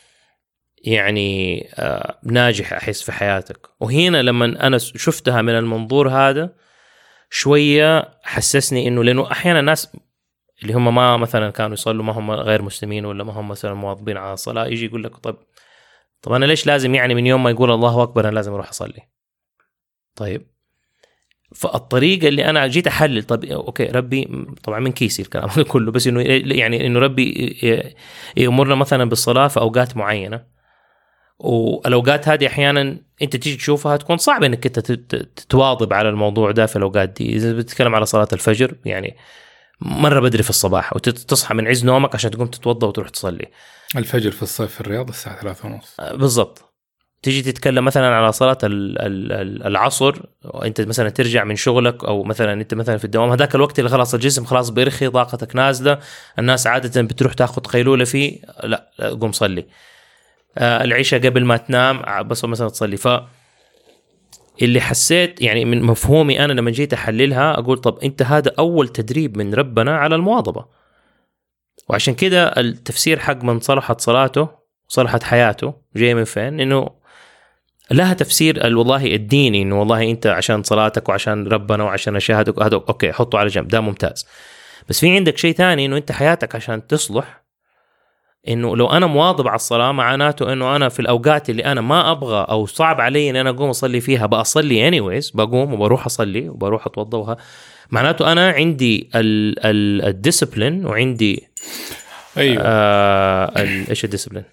Speaker 1: يعني ناجح أحس في حياتك. وهنا لما أنا شفتها من المنظور هذا شوية حسسني إنه لأنه أحيانا الناس اللي هم ما مثلا كانوا يصلوا ما هم غير مسلمين ولا ما هم مثلا مواظبين على الصلاة يجي يقول لك طب أنا ليش لازم يعني من يوم ما يقول الله أكبر أنا لازم أروح أصلي؟ طيب فالطريقة اللي أنا جيت أحلل طب أوكي ربي طبعا من كيسي الكلام كله بس إنه يعني إنه ربي يأمرنا مثلا بالصلاة في أوقات معينة، والأوقات هذه أحياناً أنت تيجي تشوفها تكون صعب إنك أنت تواظب على الموضوع ده في الأوقات دي. إذا بتتكلم على صلاة الفجر يعني مرة بدري في الصباح وتصحى من عز نومك عشان تقوم تتوضأ وتروح تصلي.
Speaker 3: الفجر في الصيف في الرياض الساعة 3:30
Speaker 1: بالضبط. تيجي تتكلم مثلاً على صلاة العصر وأنت مثلاً ترجع من شغلك أو مثلاً أنت مثلاً في الدوام هذاك الوقت اللي خلاص الجسم خلاص بيرخي طاقتك نازلة. الناس عادة بتروح تأخذ قيلولة فيه، لا قوم صلي. العشاء قبل ما تنام بس مثلا تصلي. اللي حسيت يعني من مفهومي أنا لما جيت أحللها أقول طب أنت هذا أول تدريب من ربنا على المواظبة. وعشان كده التفسير حق من صلحت صلاته صلحت حياته جاي من فين؟ إنه لها تفسير والله الديني إنه والله أنت عشان صلاتك وعشان ربنا وعشان أشهادك هذا أوكي حطه على جنب ده ممتاز. بس في عندك شيء ثاني إنه أنت حياتك عشان تصلح إنه لو أنا مواظب على الصلاة معناته إنه أنا في الأوقات اللي أنا ما أبغى أو صعب علي إن أنا أقوم أصلي فيها بأصلي anyways بقوم وبروح أصلي وبروح أتوضأ. معناته أنا عندي الديسبلين وعندي
Speaker 3: أيوة
Speaker 1: إيش الديسبلين؟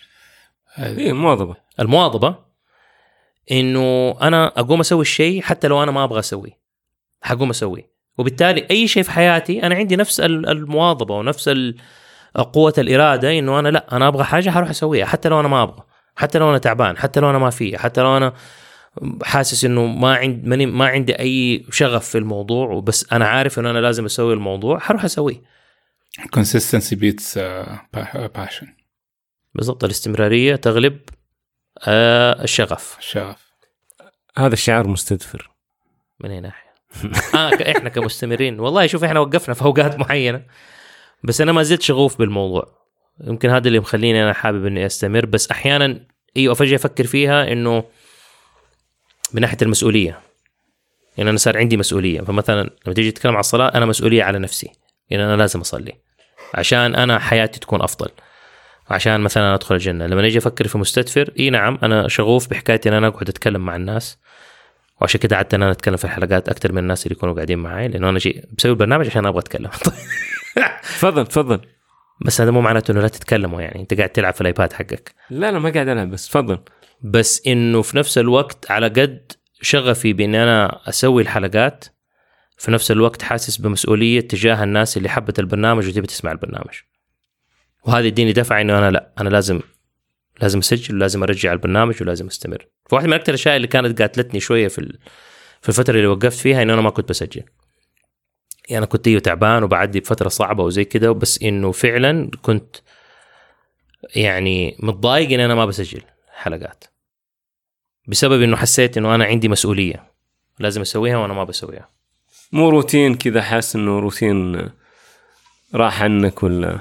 Speaker 2: المواظبة
Speaker 1: إنه أنا أقوم أسوي الشيء حتى لو أنا ما أبغى أسويه حقوم أسويه. وبالتالي أي شيء في حياتي أنا عندي نفس المواظبة ونفس قوة الإرادة إنه أنا لا أنا أبغى حاجة هروح أسويها حتى لو أنا ما أبغى، حتى لو أنا تعبان، حتى لو أنا ما فيه، حتى لو أنا حاسس إنه ما عندي أي شغف في الموضوع وبس أنا عارف إنه أنا لازم أسوي الموضوع هروح أسويه.
Speaker 3: consistency beats passion.
Speaker 1: بالضبط الاستمرارية تغلب الشغف.
Speaker 2: هذا الشعار مستدفر
Speaker 1: من أي ناحية؟ إحنا كمستمرين والله شوف إحنا وقفنا في أوقات معينة بس أنا ما زلت شغوف بالموضوع. يمكن هذا اللي مخليني أنا حابب إني أستمر. بس أحيانا أيوة فجأة أفكر فيها إنه من ناحية المسؤولية يعني أنا صار عندي مسؤولية. فمثلا لما تيجي تتكلم على الصلاة أنا مسؤولية على نفسي يعني أنا لازم أصلي عشان أنا حياتي تكون أفضل عشان مثلا أدخل الجنة. لما نيجي أفكر في مستدفر نعم أنا شغوف بحكايتي إن أنا أقعد أتكلم مع الناس وعشان كده قعدت أنا أتكلم في الحلقات أكتر من الناس اللي يكونوا قاعدين معي لأنه أنا بسوي البرنامج عشان أبغى أتكلم.
Speaker 2: تفضل.
Speaker 1: بس هذا مو معناته إنه لا تتكلموا يعني أنت قاعد تلعب في الآيباد حقك.
Speaker 2: لا ما قاعد ألعب بس تفضل.
Speaker 1: بس إنه في نفس الوقت على قد شغفي بان انا اسوي الحلقات، في نفس الوقت حاسس بمسؤوليه تجاه الناس اللي حبت البرنامج وتبي تسمع البرنامج. وهذا يديني دفع انه انا لا، انا لازم اسجل ولازم ارجع البرنامج ولازم استمر. فواحد من اكثر الاشياء اللي كانت قاتلتني شويه في الفتره اللي وقفت فيها انه انا ما كنت بسجل. يعني انا كنت تعبان وبعدي بفتره صعبه وزي كده، بس انه فعلا كنت يعني متضايق ان انا ما بسجل حلقات، بسبب انه حسيت انه انا عندي مسؤوليه لازم اسويها وانا ما بسويها.
Speaker 2: مو روتين كذا، حاسس انه روتين راح عنك ولا؟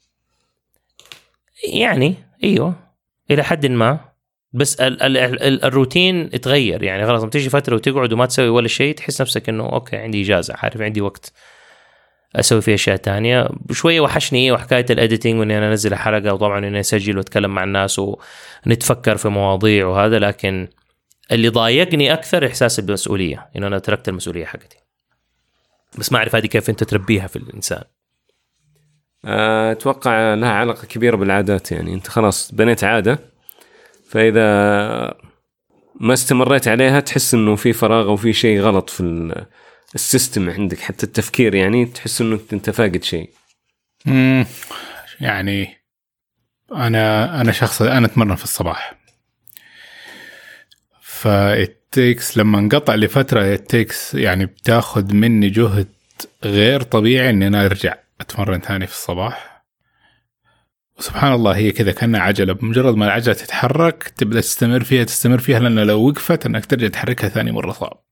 Speaker 1: يعني ايوه الى حد ما، بس الروتين اتغير. يعني خلاص تيجي فتره وتقعد وما تسوي ولا شيء، تحس نفسك انه اوكي عندي اجازه، عارف عندي وقت اسوي فيها اشياء تانية. شويه وحشني وحكايه الاديتنج واني انا انزل حلقه، وطبعا اني اسجل واتكلم مع الناس ونتفكر في مواضيع وهذا. لكن اللي ضايقني اكثر احساس بالمسؤوليه، انه انا تركت المسؤوليه حقتي. بس ما اعرف هذه كيف انت تربيها في الانسان.
Speaker 2: اتوقع لها علاقه كبيره بالعادات. يعني انت خلاص بنيت عاده، فاذا ما استمريت عليها تحس انه في فراغ او في شيء غلط في السيستم عندك، حتى التفكير يعني تحس انه انت فاقد شيء.
Speaker 3: يعني انا شخص انا اتمرن في الصباح، فالتيكس لما انقطع لفتره التيكس يعني بتاخذ مني جهد غير طبيعي ان انا ارجع اتمرن ثاني في الصباح. وسبحان الله هي كذا كأنها عجلة، بمجرد ما العجلة تتحرك تبدأ تستمر فيها، لأن لو وقفت أنك ترجع تحركها ثاني مرة صعب.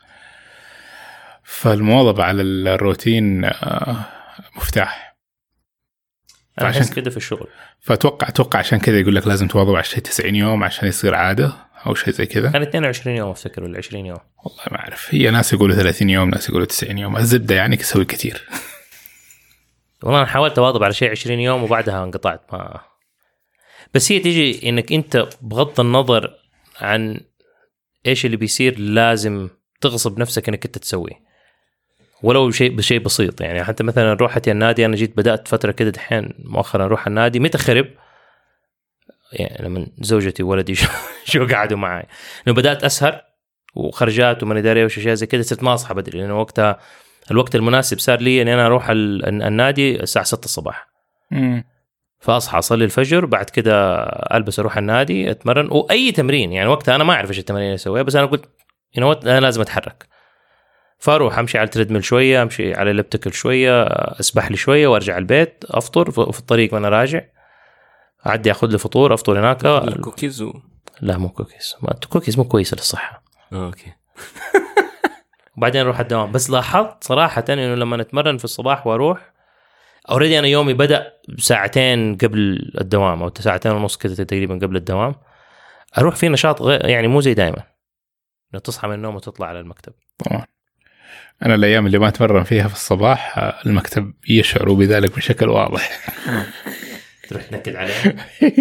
Speaker 3: فالمواظبة على الروتين مفتاح.
Speaker 1: أنا أحس كده في الشغل.
Speaker 3: فأتوقع عشان كذا يقول لك لازم تواظب على الشيء 90 يوم عشان يصير عادة أو شيء زي كذا.
Speaker 1: كان 22 يوم أفتكر ولا 20 يوم،
Speaker 3: والله ما أعرف. هي ناس يقولوا 30 يوم، ناس يقولوا 90 يوم. الزبدة يعني كسوي كتير.
Speaker 1: والله أنا حاولت أواظب على شيء 20 يوم وبعدها انقطعت. ما بس هي تيجي إنك أنت بغض النظر عن إيش اللي بيصير لازم تغصب نفسك إنك أنت تسويه، ولو شيء بسيط. يعني حتى مثلا روحتي النادي، أنا جيت بدأت فترة كده دحين مؤخرا أروح النادي متى خرب، يعني لما زوجتي وولدي شو قعدوا معي، إنه بدأت أسهر وخرجات وما ندري وش أشياء زي كده. صرت ما أصحى بدري، لأنه وقتها الوقت المناسب صار لي إن أنا أروح النادي الساعة 6 الصباح. فأصحى أصلي الفجر، بعد كده ألبس أروح النادي أتمرن، وأي تمرين. يعني وقتها أنا ما أعرف إيش التمارين اللي أسويها، بس أنا قلت أنا لازم أتحرك. فأروح أمشي على التريدميل شوية، أمشي على الليبتيكل شوية، أسبح لي شوية وأرجع البيت أفطر. في الطريق وأنا راجع أعدي أخذ لي فطور أفطر هناك.
Speaker 2: الكوكيز
Speaker 1: لا مو كوكيز، الكوكيز مو كويسة للصحة.
Speaker 2: أوكي.
Speaker 1: وبعدين أروح الدوام. بس لاحظت صراحة إنه لما نتمرن في الصباح وأروح أوريدي أنا يومي بدأ ساعتين قبل الدوام أو 2.5 ساعات كده تقريبا قبل الدوام، أروح في نشاط يعني مو زي دائما إنه تصحى من النوم وتطلع على المكتب.
Speaker 3: طبعا أنا الأيام اللي ما أتمرن فيها في الصباح المكتب يشعروا بذلك بشكل واضح.
Speaker 1: تروح تنكد عليه.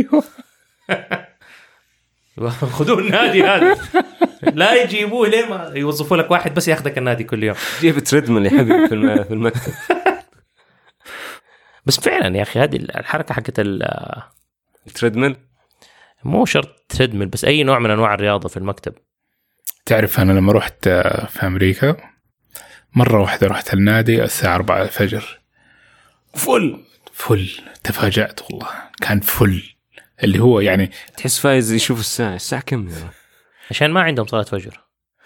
Speaker 1: خذوه النادي هذا، لا يجيبوه ليه ما يوظفوا لك واحد بس ياخذك النادي كل يوم.
Speaker 2: جيب تريدميل يا حبيبي في المكتب.
Speaker 1: بس فعلا يا أخي هذه الحركة حقت
Speaker 2: التريدميل،
Speaker 1: مو شرط تريدميل، بس أي نوع من أنواع الرياضة في المكتب.
Speaker 3: تعرف أنا لما رحت في أمريكا مرة رحت النادي الساعة 4 الفجر، فل تفاجأت والله، كان فل. اللي هو يعني
Speaker 2: تحس فايز يشوف الساعة كم يعني.
Speaker 1: عشان ما عندهم صلاة فجر.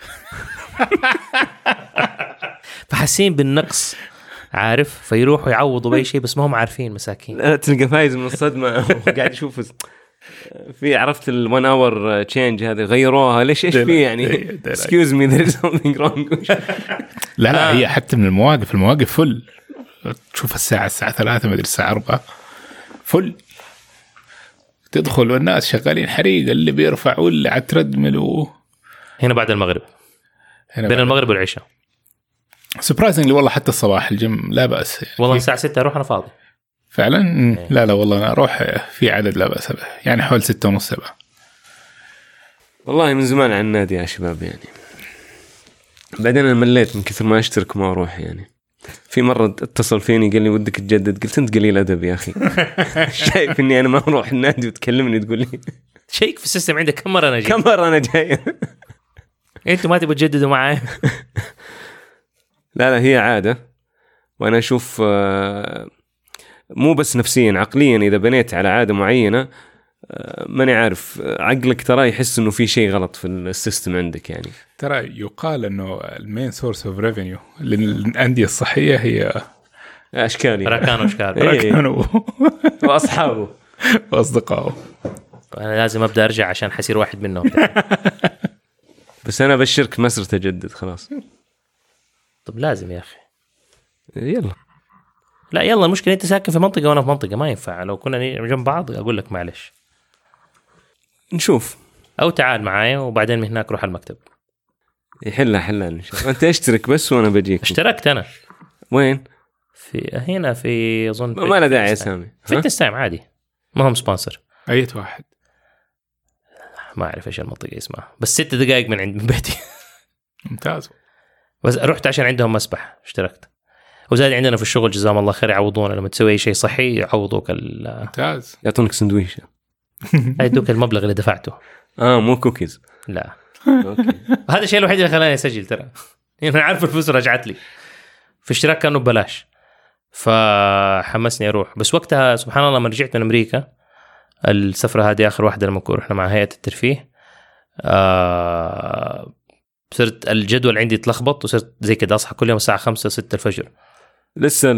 Speaker 1: فحسين بالنقص، عارف، فيروحوا يعوضوا بأي شيء، بس ما هم عارفين مساكين.
Speaker 2: لا تلقى فايز من الصدمة قاعد يشوف في عرفت ال1 hour change هذه غيروها ليش ايش في يعني excuse me there is something wrong.
Speaker 3: لا هي حتى من المواقف فل. تشوف الساعة 3 ما ادري الساعة 4 فل، تدخل والناس شغالين حريق، اللي بيرفع واللي على التريدميل. هنا
Speaker 1: بعد المغرب، بين المغرب والعشاء.
Speaker 3: سبرايزنجلي والله حتى الصباح الجيم لا بأس يعني.
Speaker 1: والله الساعة 6 أروح أنا فاضي
Speaker 3: فعلا. لا والله أنا أروح في عدد لا بأس به، يعني حول 6:30 7.
Speaker 2: والله من زمان عن النادي يا شباب يعني. بعدين أنا مليت من كثر ما أشترك ما أروح يعني. في مرة اتصل فيني قال لي ودك تجدد، قلت أنت قليل أدب يا أخي. شايف إني أنا ما أروح النادي وتكلمني تقول لي
Speaker 1: شيك في السيستم عندك كم مرة أنا جاي.
Speaker 2: كم مرة أنا جاي.
Speaker 1: انتوا ما تبغوا تجددوا معي؟
Speaker 2: لا هي عادة، وأنا أشوف مو بس نفسيا، عقليا إذا بنيت على عادة معينة ماني عارف، عقلك ترى يحس إنه في شيء غلط في السيستم عندك. يعني
Speaker 3: ترى يقال إنه المين سورس اوف ريفينيو للأندية الصحية هي
Speaker 2: أشكال،
Speaker 1: ركان وأشكال،
Speaker 3: ركان
Speaker 2: وأصحابه
Speaker 3: وأصدقائه.
Speaker 1: أنا لازم أبدأ أرجع عشان حسير واحد منهم.
Speaker 2: بس أنا بشرك ما صرت أجدد خلاص.
Speaker 1: طب لازم يا أخي.
Speaker 2: يلا
Speaker 1: لا يلا، المشكلة أنت ساكن في منطقة وأنا في منطقة، ما ينفع. لو كنا جنب بعض أقول لك معلش
Speaker 2: نشوف،
Speaker 1: أو تعال معايا وبعدين من هناك روح المكتب.
Speaker 2: يحلها إن شاء الله. أنت اشترك بس وأنا بجيك.
Speaker 1: اشتركت أنا.
Speaker 2: وين؟
Speaker 1: في هنا في أظن
Speaker 2: ما له داعي يا سامي.
Speaker 1: فيتنس تايم عادي، ما هم سبونسر.
Speaker 3: أي واحد
Speaker 1: ما أعرف إيش المنطقة اسمها، بس 6 دقائق من بيتي.
Speaker 3: ممتاز.
Speaker 1: بس رحت عشان عندهم مسبح، اشتركت. وزاد عندنا في الشغل جزاهم الله خير يعوضونا لما تسوي أي شيء صحي، يعوضوك
Speaker 3: ممتاز.
Speaker 2: يعطونك سندويشة،
Speaker 1: يدوك المبلغ اللي دفعته.
Speaker 2: مو كوكيز.
Speaker 1: لا
Speaker 2: أوكي.
Speaker 1: هذا الشيء الوحيد اللي خلاني أسجل ترى. يعني عارف الفلوس رجعت لي في اشتراك كانوا ببلاش، فحمسني أروح. بس وقتها سبحان الله لما رجعت من أمريكا، السفرة هذه آخر واحدة لما رحنا مع هيئة الترفيه، صرت الجدول عندي تلخبط، وصرت زي كده أصحى كل يوم الساعة 5-6 الفجر.
Speaker 2: لسه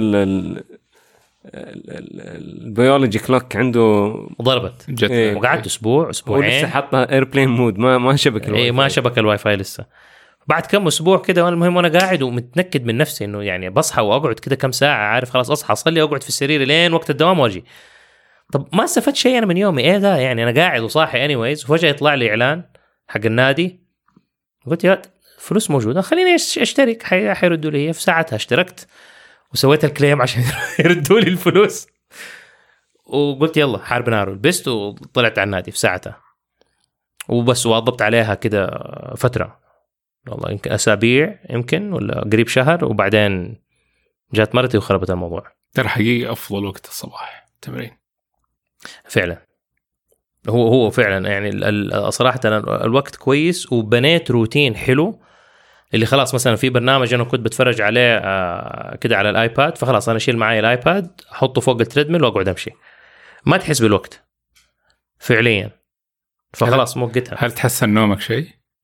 Speaker 2: البيولوجي كلوك عنده
Speaker 1: ضربت.
Speaker 3: إيه.
Speaker 1: وقعدت أسبوعين
Speaker 2: ولسه حاطها ايربلين مود، ما شبك الواي
Speaker 1: فاي. ما شبك الواي فاي لسه. بعد كم أسبوع كده، المهم وأنا قاعد ومتنكد من نفسي إنه يعني بصحى وأقعد كده كم ساعة، عارف خلاص أصحى أصلي وأقعد في السرير لين وقت الدوام وأجي. طب ما استفدت شيء أنا من يومي، إيه ده يعني؟ أنا قاعد وصاحي anyways، وفجأة يطلع لي إعلان حق النادي. قلت يا فلوس موجودة، خليني أشترك، حيردوا لي. في ساعتها اشتركت وسويت الكليم عشان يردوا لي الفلوس، وقلت يلا حارب نار، لبست وطلعت على النادي في ساعتها. وبس واضبط عليها كده فترة، والله يمكن أسابيع يمكن ولا قريب شهر، وبعدين جات مرتي وخربت الموضوع.
Speaker 3: ترى حقيقي أفضل وقت الصباح تمرين
Speaker 1: فعلا، هو فعلا يعني صراحة أنا الوقت كويس، وبنيت روتين حلو. اللي خلاص مثلا في برنامج أنا كنت بتفرج عليه كده على الآيباد، فخلاص أنا أشيل معي الآيباد أحطه فوق التريدميل وأقعد أمشي، ما تحس بالوقت فعليا، فخلاص موقتها.
Speaker 3: هل تحسن نومك شيء؟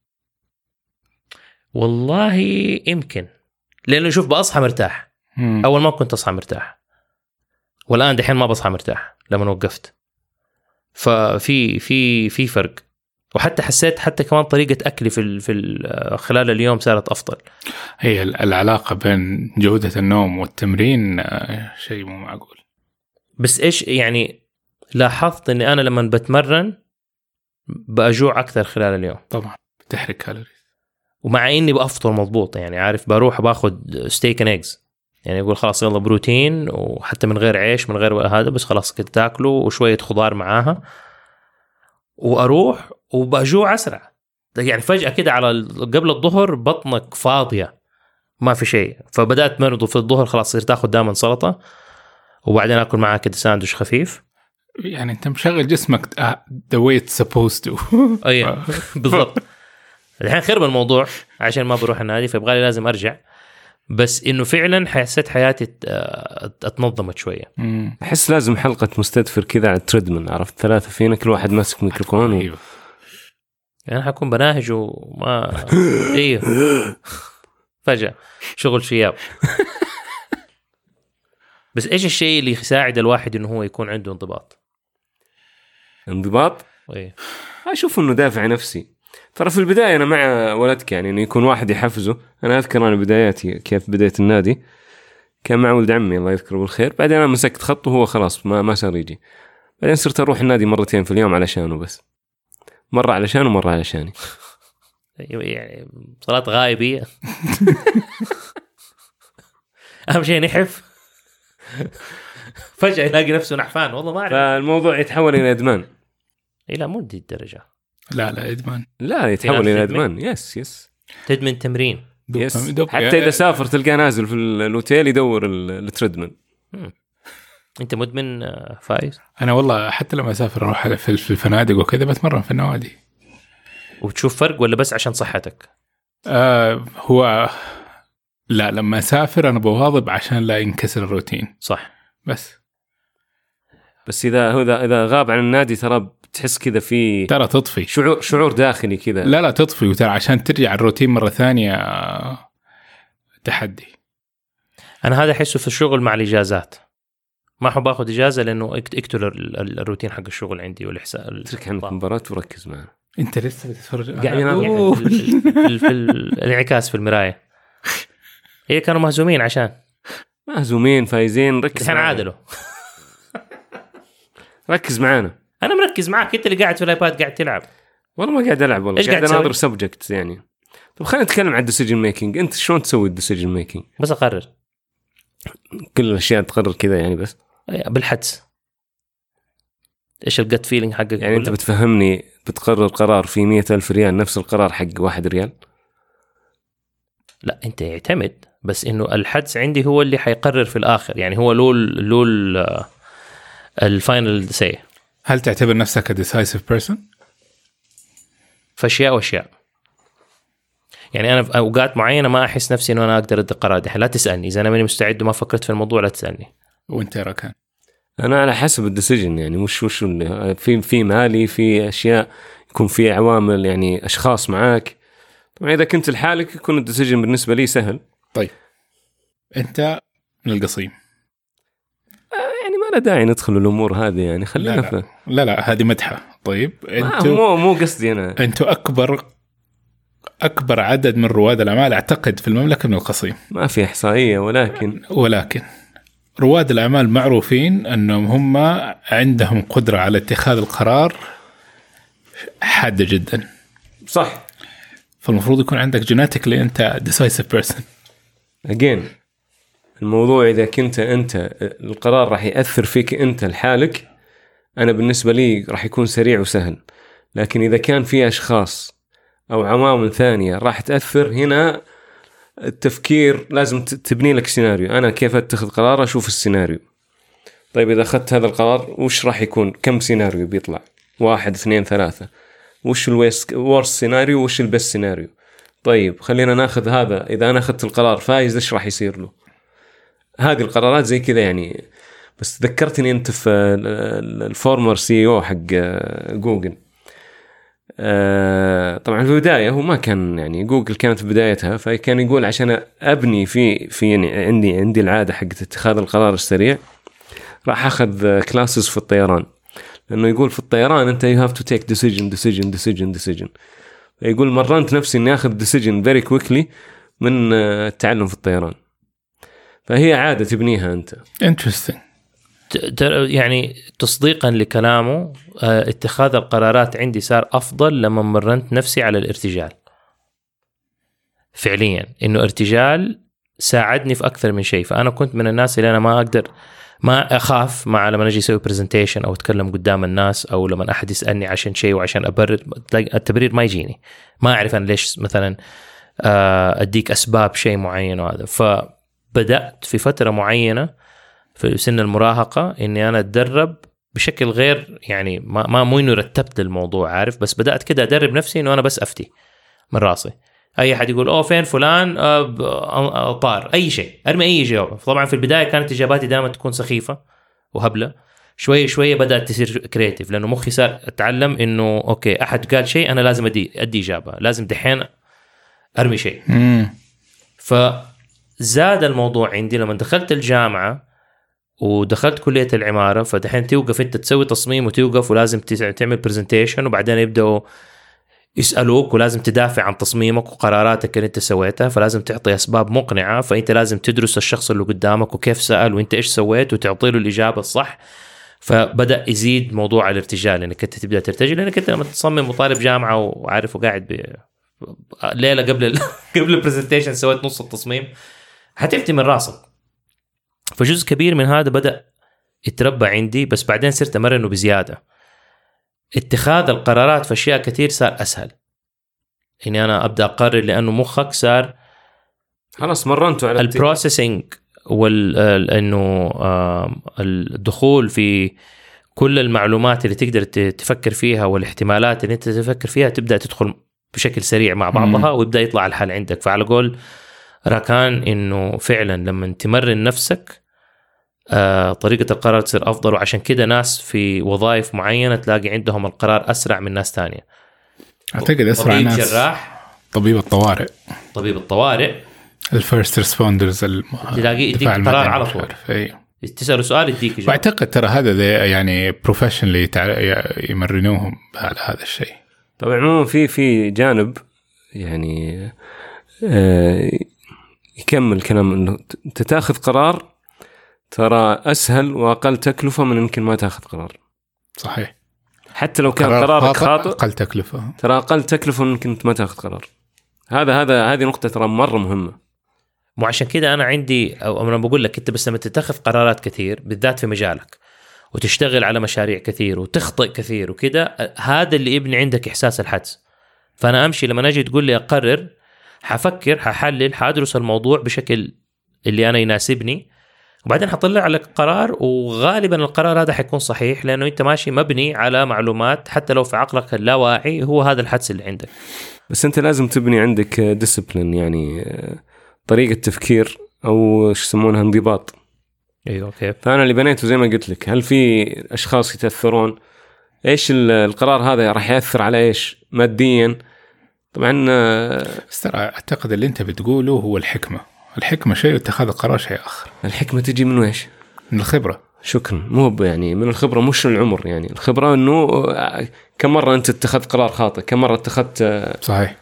Speaker 1: والله يمكن، لأنه شوف بأصحى مرتاح. أول ما كنت أصحى مرتاح، والآن دحين ما بصحى مرتاح لما وقفت. ففي فرق. وحتى حسيت حتى كمان طريقة أكلي في خلال اليوم صارت أفضل.
Speaker 3: هي العلاقة بين جودة النوم والتمرين شيء مو معقول.
Speaker 1: بس إيش يعني لاحظت إني أنا لما بتمرن بأجوع أكثر خلال اليوم.
Speaker 3: طبعا بتحرق كالوري،
Speaker 1: ومع إني بأفطر مضبوط، يعني عارف بروح باخد ستيك اند ايجز، يعني يقول خلاص يلا بروتين، وحتى من غير عيش من غير هذا، بس خلاص كده تاكله وشوية خضار معاها، وأروح وبأجوع أسرع. يعني فجأة كده على قبل الظهر بطنك فاضية ما في شيء، فبدأت مرضو في الظهر خلاص صرت أخذ دائما سلطة، وبعدين أكل معاه كده ساندويش خفيف.
Speaker 3: يعني أنت مشغل جسمك the way it's supposed to.
Speaker 1: أيه بالضبط. الحين خرب الموضوع عشان ما بروح النادي، فيبغالي لازم أرجع. بس إنه فعلا حسيت حياتي اتنظمت شوية.
Speaker 2: أحس لازم حلقة مستدفر كذا على التريدميل، عرفت 3 فينا كل واحد ماسك ميكروفون
Speaker 3: أيوه.
Speaker 1: يعني حكون بناهج وما ايه فجأة شغل شياب. بس ايش الشيء اللي يساعد الواحد انه هو يكون عنده
Speaker 2: انضباط؟
Speaker 1: ايه
Speaker 2: اشوف انه دافع نفسي. ترى في البداية انا مع ولدك، يعني انه يكون واحد يحفزه. انا اذكر انا بداياتي كيف بداية النادي كان مع ولد عمي الله يذكره بالخير، بعدين انا مسكت خطه وهو خلاص ما صار يجي. بعدين صرت اروح النادي مرتين في اليوم علشانه، بس مرة علشانه ومرة علشاني.
Speaker 1: يعني صلاة غائبية. أهم شيء نحف. فجأة يلاقي نفسه نحفان، والله ما أعرف.
Speaker 2: فالموضوع يتحول إلى إدمان.
Speaker 1: إيه لا مو دي الدرجة.
Speaker 3: لا إدمان.
Speaker 2: لا يتحول إلى إدمان. يس
Speaker 1: تدمن تمرين.
Speaker 2: حتى إذا سافر تلقى نازل في الأوتيل يدور التريدميل.
Speaker 1: أنت مدمن فايز؟
Speaker 3: أنا والله حتى لما أسافر أروح في الفنادق وكذا بتمرن في النوادي.
Speaker 1: وتشوف فرق ولا بس عشان صحتك؟
Speaker 3: هو لا، لما أسافر أنا بواظب عشان لا ينكسر الروتين.
Speaker 1: صح.
Speaker 2: بس إذا غاب عن النادي ترى بتحس كذا في
Speaker 3: ترى تطفي
Speaker 2: شعور داخلي كذا.
Speaker 3: لا تطفي، وترى عشان ترجع الروتين مرة ثانية تحدي.
Speaker 1: أنا هذا أحسه في الشغل مع الإجازات، ما أحب أخذ إجازة لأنه اقتل الروتين حق الشغل عندي والإحساء.
Speaker 2: ترك عنك المباراة وركز معنا.
Speaker 3: أنت لسه بتتفرج
Speaker 1: قاعد في الانعكاس في المراية. هي كانوا مهزومين عشان
Speaker 2: مهزومين فايزين، ركز
Speaker 1: الحين عادلوا.
Speaker 2: ركز معانا.
Speaker 1: أنا مركز معاك، أنت اللي قاعد في الآيباد قاعد تلعب.
Speaker 2: والله ما قاعد ألعب، والله
Speaker 1: قاعد
Speaker 2: أناظر سبجكت يعني. طب خلينا نتكلم عن الديسيجن ميكينج. أنت شلون تسوي الديسيجن ميكينج؟
Speaker 1: بس أقرر
Speaker 2: كل الأشياء تقرر كذا يعني، بس
Speaker 1: بالحدس. إيش الجت فيلينج حقك؟
Speaker 2: يعني أنت بتفهمني بتقرر قرار في 100,000 ريال نفس القرار حق 1 ريال؟
Speaker 1: لا، أنت يعتمد، بس إنه الحدس عندي هو اللي حيقرر في الآخر، يعني هو لول الفاينل سي.
Speaker 3: هل تعتبر نفسك decisive person؟
Speaker 1: فأشياء وأشياء. يعني أنا في أوقات معينة ما أحس نفسي إنه أنا أقدر أدي قرار. لا تسألني إذا أنا ماني مستعد وما فكرت في الموضوع، لا تسألني.
Speaker 3: وأنت ركان؟
Speaker 2: أنا على حسب الديسيجن يعني، مش في مالي، في أشياء يكون في عوامل يعني أشخاص معاك. طبعا إذا كنت لحالك يكون الديسيجن بالنسبة لي سهل.
Speaker 3: طيب أنت من القصيم
Speaker 2: يعني ما له داعي ندخل الأمور هذه يعني، خلينا
Speaker 3: لا هذه مدحة. طيب أنتوا
Speaker 2: مو قصدي أنا.
Speaker 3: أنتوا أكبر عدد من رواد الأعمال أعتقد في المملكة من القصيم.
Speaker 2: ما في إحصائية، ولكن
Speaker 3: رواد الأعمال معروفين أنهم هم عندهم قدرة على اتخاذ القرار حادة جدا.
Speaker 2: صح.
Speaker 3: فالمفروض يكون عندك جيناتيكلي أنت decisive person.
Speaker 2: again الموضوع إذا كنت أنت القرار راح يأثر فيك أنت لحالك، أنا بالنسبة لي راح يكون سريع وسهل. لكن إذا كان في أشخاص أو عوامل ثانية راح تأثر، هنا التفكير لازم تبني لك سيناريو. أنا كيف أتخذ قرار؟ أشوف السيناريو. طيب إذا أخذت هذا القرار وش راح يكون؟ كم سيناريو بيطلع؟ 1 2 3. وش الورست سيناريو وش البست سيناريو؟ طيب خلينا ناخذ هذا. إذا أنا أخذت القرار فايز إيش راح يصير له؟ هذه القرارات زي كذا يعني. بس ذكرتني أنت في الفورمر CEO حق جوجل. طبعا في البداية هو ما كان يعني، جوجل كانت في بدايتها، فكان يقول عشان أبني في يعني عندي العادة حق اتخاذ القرار السريع راح أخذ كلاسز في الطيران. لأنه يقول في الطيران أنت you have to take decision. يقول مرنت نفسي إني أخذ decision very quickly من التعلم في الطيران. فهي عادة تبنيها أنت.
Speaker 3: interesting.
Speaker 1: يعني تصديقا لكلامه، اتخاذ القرارات عندي صار أفضل لما مرنت نفسي على الارتجال. فعليا إنه ارتجال ساعدني في أكثر من شيء. فأنا كنت من الناس اللي أنا ما أخاف لما نجي أسوي برزنتيشن أو أتكلم قدام الناس، أو لما أحد يسألني عشان شيء وعشان أبرر، التبرير ما يجيني، ما أعرف أنا ليش مثلا أديك أسباب شيء معين وهذا. فبدأت في فترة معينة في سن المراهقة إني أنا أتدرب بشكل غير يعني مو إنه رتبت الموضوع عارف، بس بدأت كده أدرب نفسي إنه أنا بس أفتي من راسي. أي أحد يقول فين فلان طار أي شيء أرمي أي جواب. طبعا في البداية كانت إجاباتي دائما تكون سخيفة وهبلة. شوية بدأت تصير كرياتيف، لأنه مخي صار أتعلم إنه أوكي أحد قال شيء أنا لازم أدي إجابة، لازم دحين أرمي شيء. فزاد الموضوع عندي لما دخلت الجامعة ودخلت كلية العمارة. فدحين توقف أنت تسوي تصميم وتوقف ولازم تعمل برزنتيشن، وبعدين يبدأوا يسألوك ولازم تدافع عن تصميمك وقراراتك اللي أنت سويتها. فلازم تعطي أسباب مقنعة، فأنت لازم تدرس الشخص اللي قدامك وكيف سأل وأنت إيش سويت وتعطي له الإجابة الصح. فبدأ يزيد موضوع الارتجال، لأنك أنت تبدأ ترتجل، لأنك أنت لما تصمم وطالب جامعة وعارف وقاعد ليلة قبل البرزنتيشن سويت نص التصميم، هتفتي من راسك. فجزء كبير من هذا بدأ يتربى عندي، بس بعدين صرت أمرنه بزيادة. اتخاذ القرارات في أشياء كتير صار أسهل، إني أنا أبدأ أقرر، لأنه مخك صار
Speaker 2: خلاص مرنته على
Speaker 1: البروسيسنج إنه الدخول في كل المعلومات اللي تقدر تفكر فيها والاحتمالات اللي أنت تفكر فيها تبدأ تدخل بشكل سريع مع بعضها ويبدأ يطلع الحل عندك. فعلى قول راكان إنه فعلا لما تمرن نفسك طريقة القرار تصير أفضل، وعشان كده ناس في وظائف معينة تلاقي عندهم القرار أسرع من ناس تانية.
Speaker 3: أعتقد أسرع
Speaker 1: طبيب
Speaker 3: ناس
Speaker 1: جراح،
Speaker 3: طبيب الطوارئ
Speaker 1: الفيرست
Speaker 3: ريسبوندرز
Speaker 1: تلاقيه يديك قرار على طول. تسأله سؤال يديك جواب.
Speaker 3: واعتقد ترى هذا يعني بروفيشنالي يمرنوهم على هذا الشيء.
Speaker 2: طبعا عموما في جانب يعني يكمل كلام انه انت تاخذ قرار ترى اسهل واقل تكلفه من يمكن ما تاخذ قرار.
Speaker 3: صحيح.
Speaker 2: حتى لو كان قرارك خاطئ
Speaker 3: اقل تكلفه،
Speaker 2: ترى اقل تكلفه من يمكن ما تاخذ قرار. هذه نقطه ترى مره مهمه.
Speaker 1: مو عشان كده أنا عندي أو أنا بقول لك أنت بس لما تتخذ قرارات كثير بالذات في مجالك وتشتغل على مشاريع كثير وتخطئ كثير وكده، هذا اللي يبني عندك إحساس الحدس. فأنا أمشي لما نجي تقول لي أقرر، حفكر، ححلل، حادرس الموضوع بشكل اللي أنا يناسبني، وبعدين حطلع لك قرار، وغالبا القرار هذا حيكون صحيح لأنه أنت ماشي مبني على معلومات حتى لو في عقلك اللاواعي هو هذا الحدس اللي عندك.
Speaker 2: بس أنت لازم تبني عندك ديسيبلين، يعني طريقة تفكير أو إيش يسمونها انضباط.
Speaker 1: أيوة كيف.
Speaker 2: فأنا اللي بنيته زي ما قلت لك، هل في أشخاص يتأثرون؟ إيش القرار هذا راح يأثر على إيش ماديا؟ طبعا
Speaker 3: أعتقد اللي أنت بتقوله هو الحكمة شيء واتخاذ القرار شيء آخر.
Speaker 2: الحكمة تجي منه إيش؟
Speaker 3: من الخبرة.
Speaker 2: شكرا. مو يعني من الخبرة، مش العمر. يعني الخبرة إنه كم مرة أنت اتخذت قرار خاطئ، كم مرة اتخذت
Speaker 3: صحيح.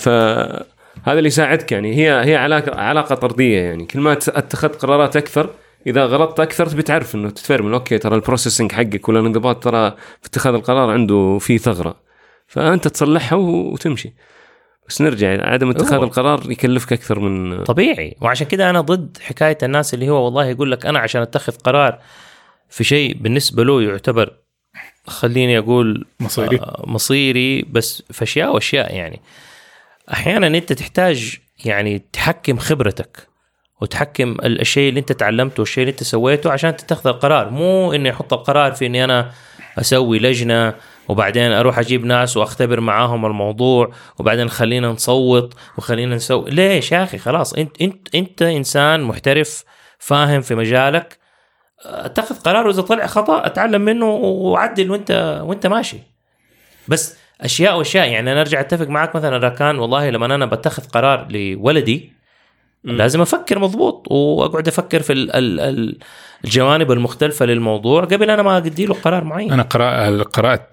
Speaker 2: هذا اللي يساعدك. يعني هي علاقة طردية. يعني كل ما اتخذت قرارات أكثر، إذا غلطت أكثر بتعرف إنه تتفرمل. أوكي ترى البروسيسنج حقك ولا الانضباط ترى في اتخاذ القرار عنده فيه ثغرة، فأنت تصلحها وتمشي. بس نرجع، عدم اتخاذ القرار يكلفك أكثر من
Speaker 1: طبيعي. وعشان كده أنا ضد حكاية الناس اللي هو والله يقول لك أنا عشان أتخذ قرار في شيء بالنسبة له يعتبر خليني أقول مصيري بس في أشياء وأشياء. يعني أحيانا أنت تحتاج يعني تحكم خبرتك وتحكم الشيء اللي أنت تعلمته والشيء اللي أنت سويته عشان تتخذ القرار. مو إني أحط القرار في إني أنا أسوي لجنة وبعدين أروح أجيب ناس وأختبر معاهم الموضوع وبعدين خلينا نصوت وخلينا نسوي. ليش يا أخي؟ خلاص أنت إنسان محترف فاهم في مجالك، اتخذ قرار وإذا طلع خطأ أتعلم منه وعدل وأنت ماشي. بس أشياء وأشياء. يعني أنا أرجع أتفق معك مثلا راكان، والله لما أنا بتخذ قرار لولدي لازم أفكر مضبوط وأقعد أفكر في الجوانب المختلفة للموضوع قبل أنا ما أدي له قرار معين.
Speaker 3: أنا قرأت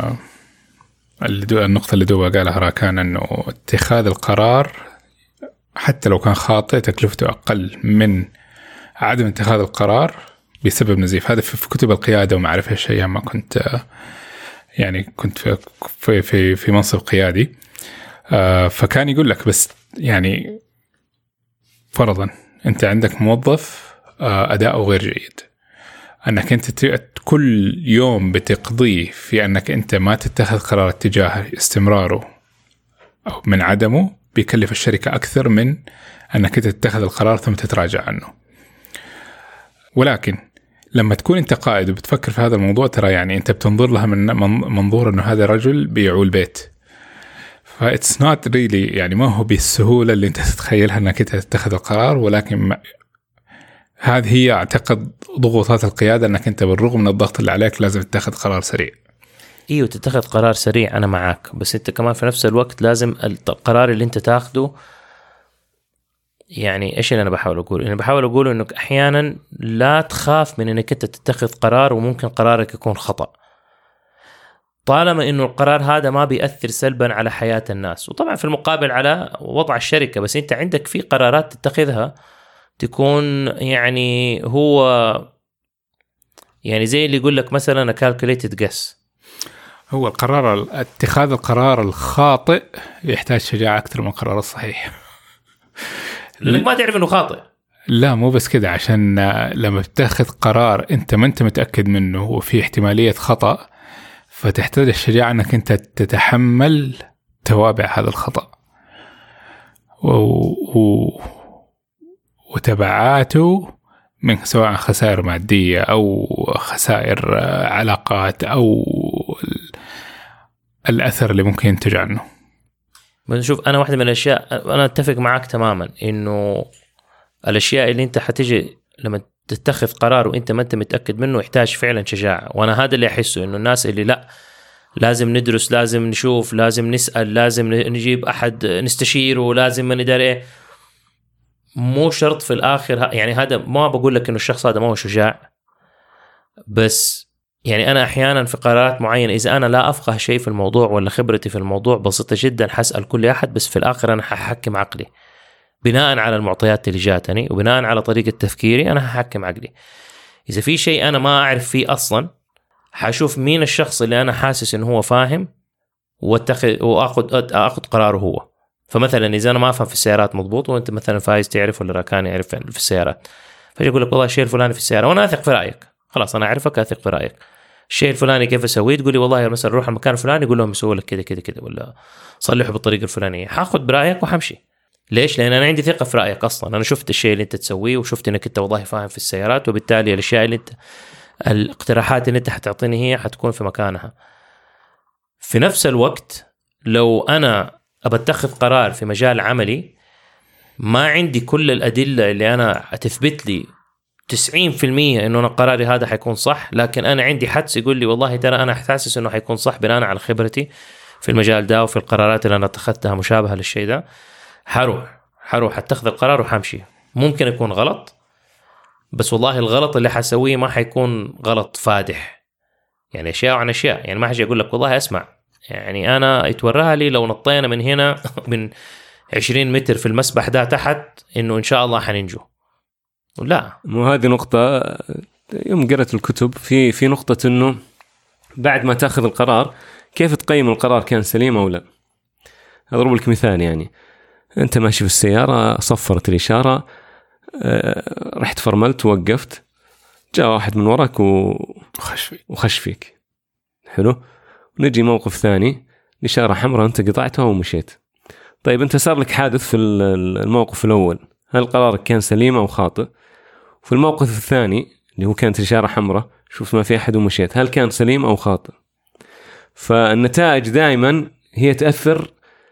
Speaker 3: النقطة اللي دوبها قالها راكان، أنه اتخاذ القرار حتى لو كان خاطئ تكلفته أقل من عدم اتخاذ القرار بسبب نزيف. هذا في كتب القيادة وما أعرف إيش أيام ما كنت كنت في منصب قيادي. فكان يقول لك بس يعني فرضا أنت عندك موظف أداؤه غير جيد، أنك أنت كل يوم بتقضيه في أنك أنت ما تتخذ قرار اتجاه استمراره أو من عدمه بيكلف الشركة أكثر من أنك أنت تتخذ القرار ثم تتراجع عنه. ولكن لما تكون أنت قائد وبتفكر في هذا الموضوع، ترى يعني أنت بتنظر لها من منظور أنه هذا رجل بيعول بيت. فإتس not really يعني ما هو بالسهولة اللي أنت تتخيلها أنك أنت تتخذ القرار. ولكن هذه هي أعتقد ضغوطات القيادة، أنك أنت بالرغم من الضغط اللي عليك لازم تتخذ قرار سريع.
Speaker 1: إيه وتتخذ قرار سريع، أنا معاك، بس أنت كمان في نفس الوقت لازم القرار اللي أنت تاخده. يعني إيش اللي أنا بحاول أقول؟ أنا بحاول أقول إنك أحيانا لا تخاف من إنك أنت تتخذ قرار وممكن قرارك يكون خطأ، طالما إنه القرار هذا ما بيأثر سلبا على حياة الناس، وطبعا في المقابل على وضع الشركة. بس أنت عندك في قرارات تتخذها تكون يعني هو يعني زي اللي يقول لك مثلا calculated guess.
Speaker 3: هو اتخاذ القرار الخاطئ يحتاج شجاعة أكثر من القرار الصحيح.
Speaker 1: لأنك ما تعرف إنه خاطئ.
Speaker 3: لا مو بس كده، عشان لما بتاخذ قرار أنت ما أنت متأكد منه وفي احتمالية خطأ، فتحتاج الشجاعة أنك أنت تتحمل توابع هذا الخطأ وتبعاته، من سواء خسائر مادية أو خسائر علاقات أو الأثر اللي ممكن ينتج عنه.
Speaker 1: بنشوف أنا واحدة من الأشياء أنا أتفق معك تماما إنه الأشياء اللي أنت حتيجي لما تتخذ قرار وأنت ما أنت متأكد منه يحتاج فعلا شجاعة. وأنا هذا اللي أحسه إنه الناس اللي لا لازم ندرس لازم نشوف لازم نسأل لازم نجيب أحد نستشيره لازم ما ندري إيه، مو شرط في الآخر. يعني هذا ما بقول لك إنه الشخص هذا ما هو شجاع، بس يعني أنا أحيانا في قرارات معينة إذا أنا لا أفقه شيء في الموضوع ولا خبرتي في الموضوع بسيطة جدا حسأل كل أحد، بس في الآخر أنا ححكم عقلي بناء على المعطيات اللي جاتني وبناء على طريقة تفكيري. أنا ححكم عقلي إذا في شيء أنا ما أعرف فيه أصلا حشوف مين الشخص اللي أنا حاسس إنه هو فاهم وأخذ قراره هو. فمثلا إذا أنا ما أفهم في السيارات مضبوط وأنت مثلا فايز تعرف ولا راكان يعرف في السيارات، فجأة أقول لك والله الشيء الفلاني في السيارة وأنا أثق في رأيك، خلاص أنا أعرفك أثق في رأيك. الشيء الفلاني كيف أسويه؟ تقول لي والله مثلا روح المكان الفلاني يقول لهم يسووا لك كده كده كده ولا صلحوا بالطريقة الفلانية، حاخذ برأيك وحمشي. ليش؟ لأن أنا عندي ثقة في رأيك أصلا، أنا شفت الشيء اللي أنت تسويه وشفت إنك أنت والله فاهم في السيارات، وبالتالي الأشياء اللي أنت الاقتراحات اللي أنت حتعطيني هي حتكون في مكانها. في نفس الوقت لو أنا أبتخذ قرار في مجال عملي ما عندي كل الأدلة اللي أنا تثبت لي 90% إنه أنا قراري هذا حيكون صح، لكن أنا عندي حدس يقول لي والله ترى أنا حاسس إنه حيكون صح بناء على خبرتي في المجال ده وفي القرارات اللي أنا اتخذتها مشابهة للشيء ده، حروح أتخذ القرار وحمشي. ممكن يكون غلط، بس والله الغلط اللي حسويه ما حيكون غلط فادح. يعني أشياء عن أشياء، يعني ما حاجة أقول لك والله أسمع يعني أنا يتوراها لي لو نطينا من هنا من 20 متر في المسبح ده تحت إنه إن شاء الله حننجو. لا،
Speaker 2: مو هذه نقطة. يوم قرأت الكتب في نقطة إنه بعد ما تأخذ القرار كيف تقيم القرار كان سليم أو لا. أضرب لك مثال، يعني أنت ماشي في السيارة صفرت الإشارة، رحت فرملت ووقفت، جاء واحد من وراك وخش فيك، حلو. ونجي موقف ثاني الإشارة حمراء أنت قطعتها ومشيت. طيب أنت صار لك حادث في الموقف الأول، هل قرارك كان سليم أو خاطئ؟ في الموقف الثاني اللي هو كانت الإشارة حمراء شوف ما في أحد ومشيت، هل كان سليم أو خاطئ؟ فالنتائج دائما هي تأثر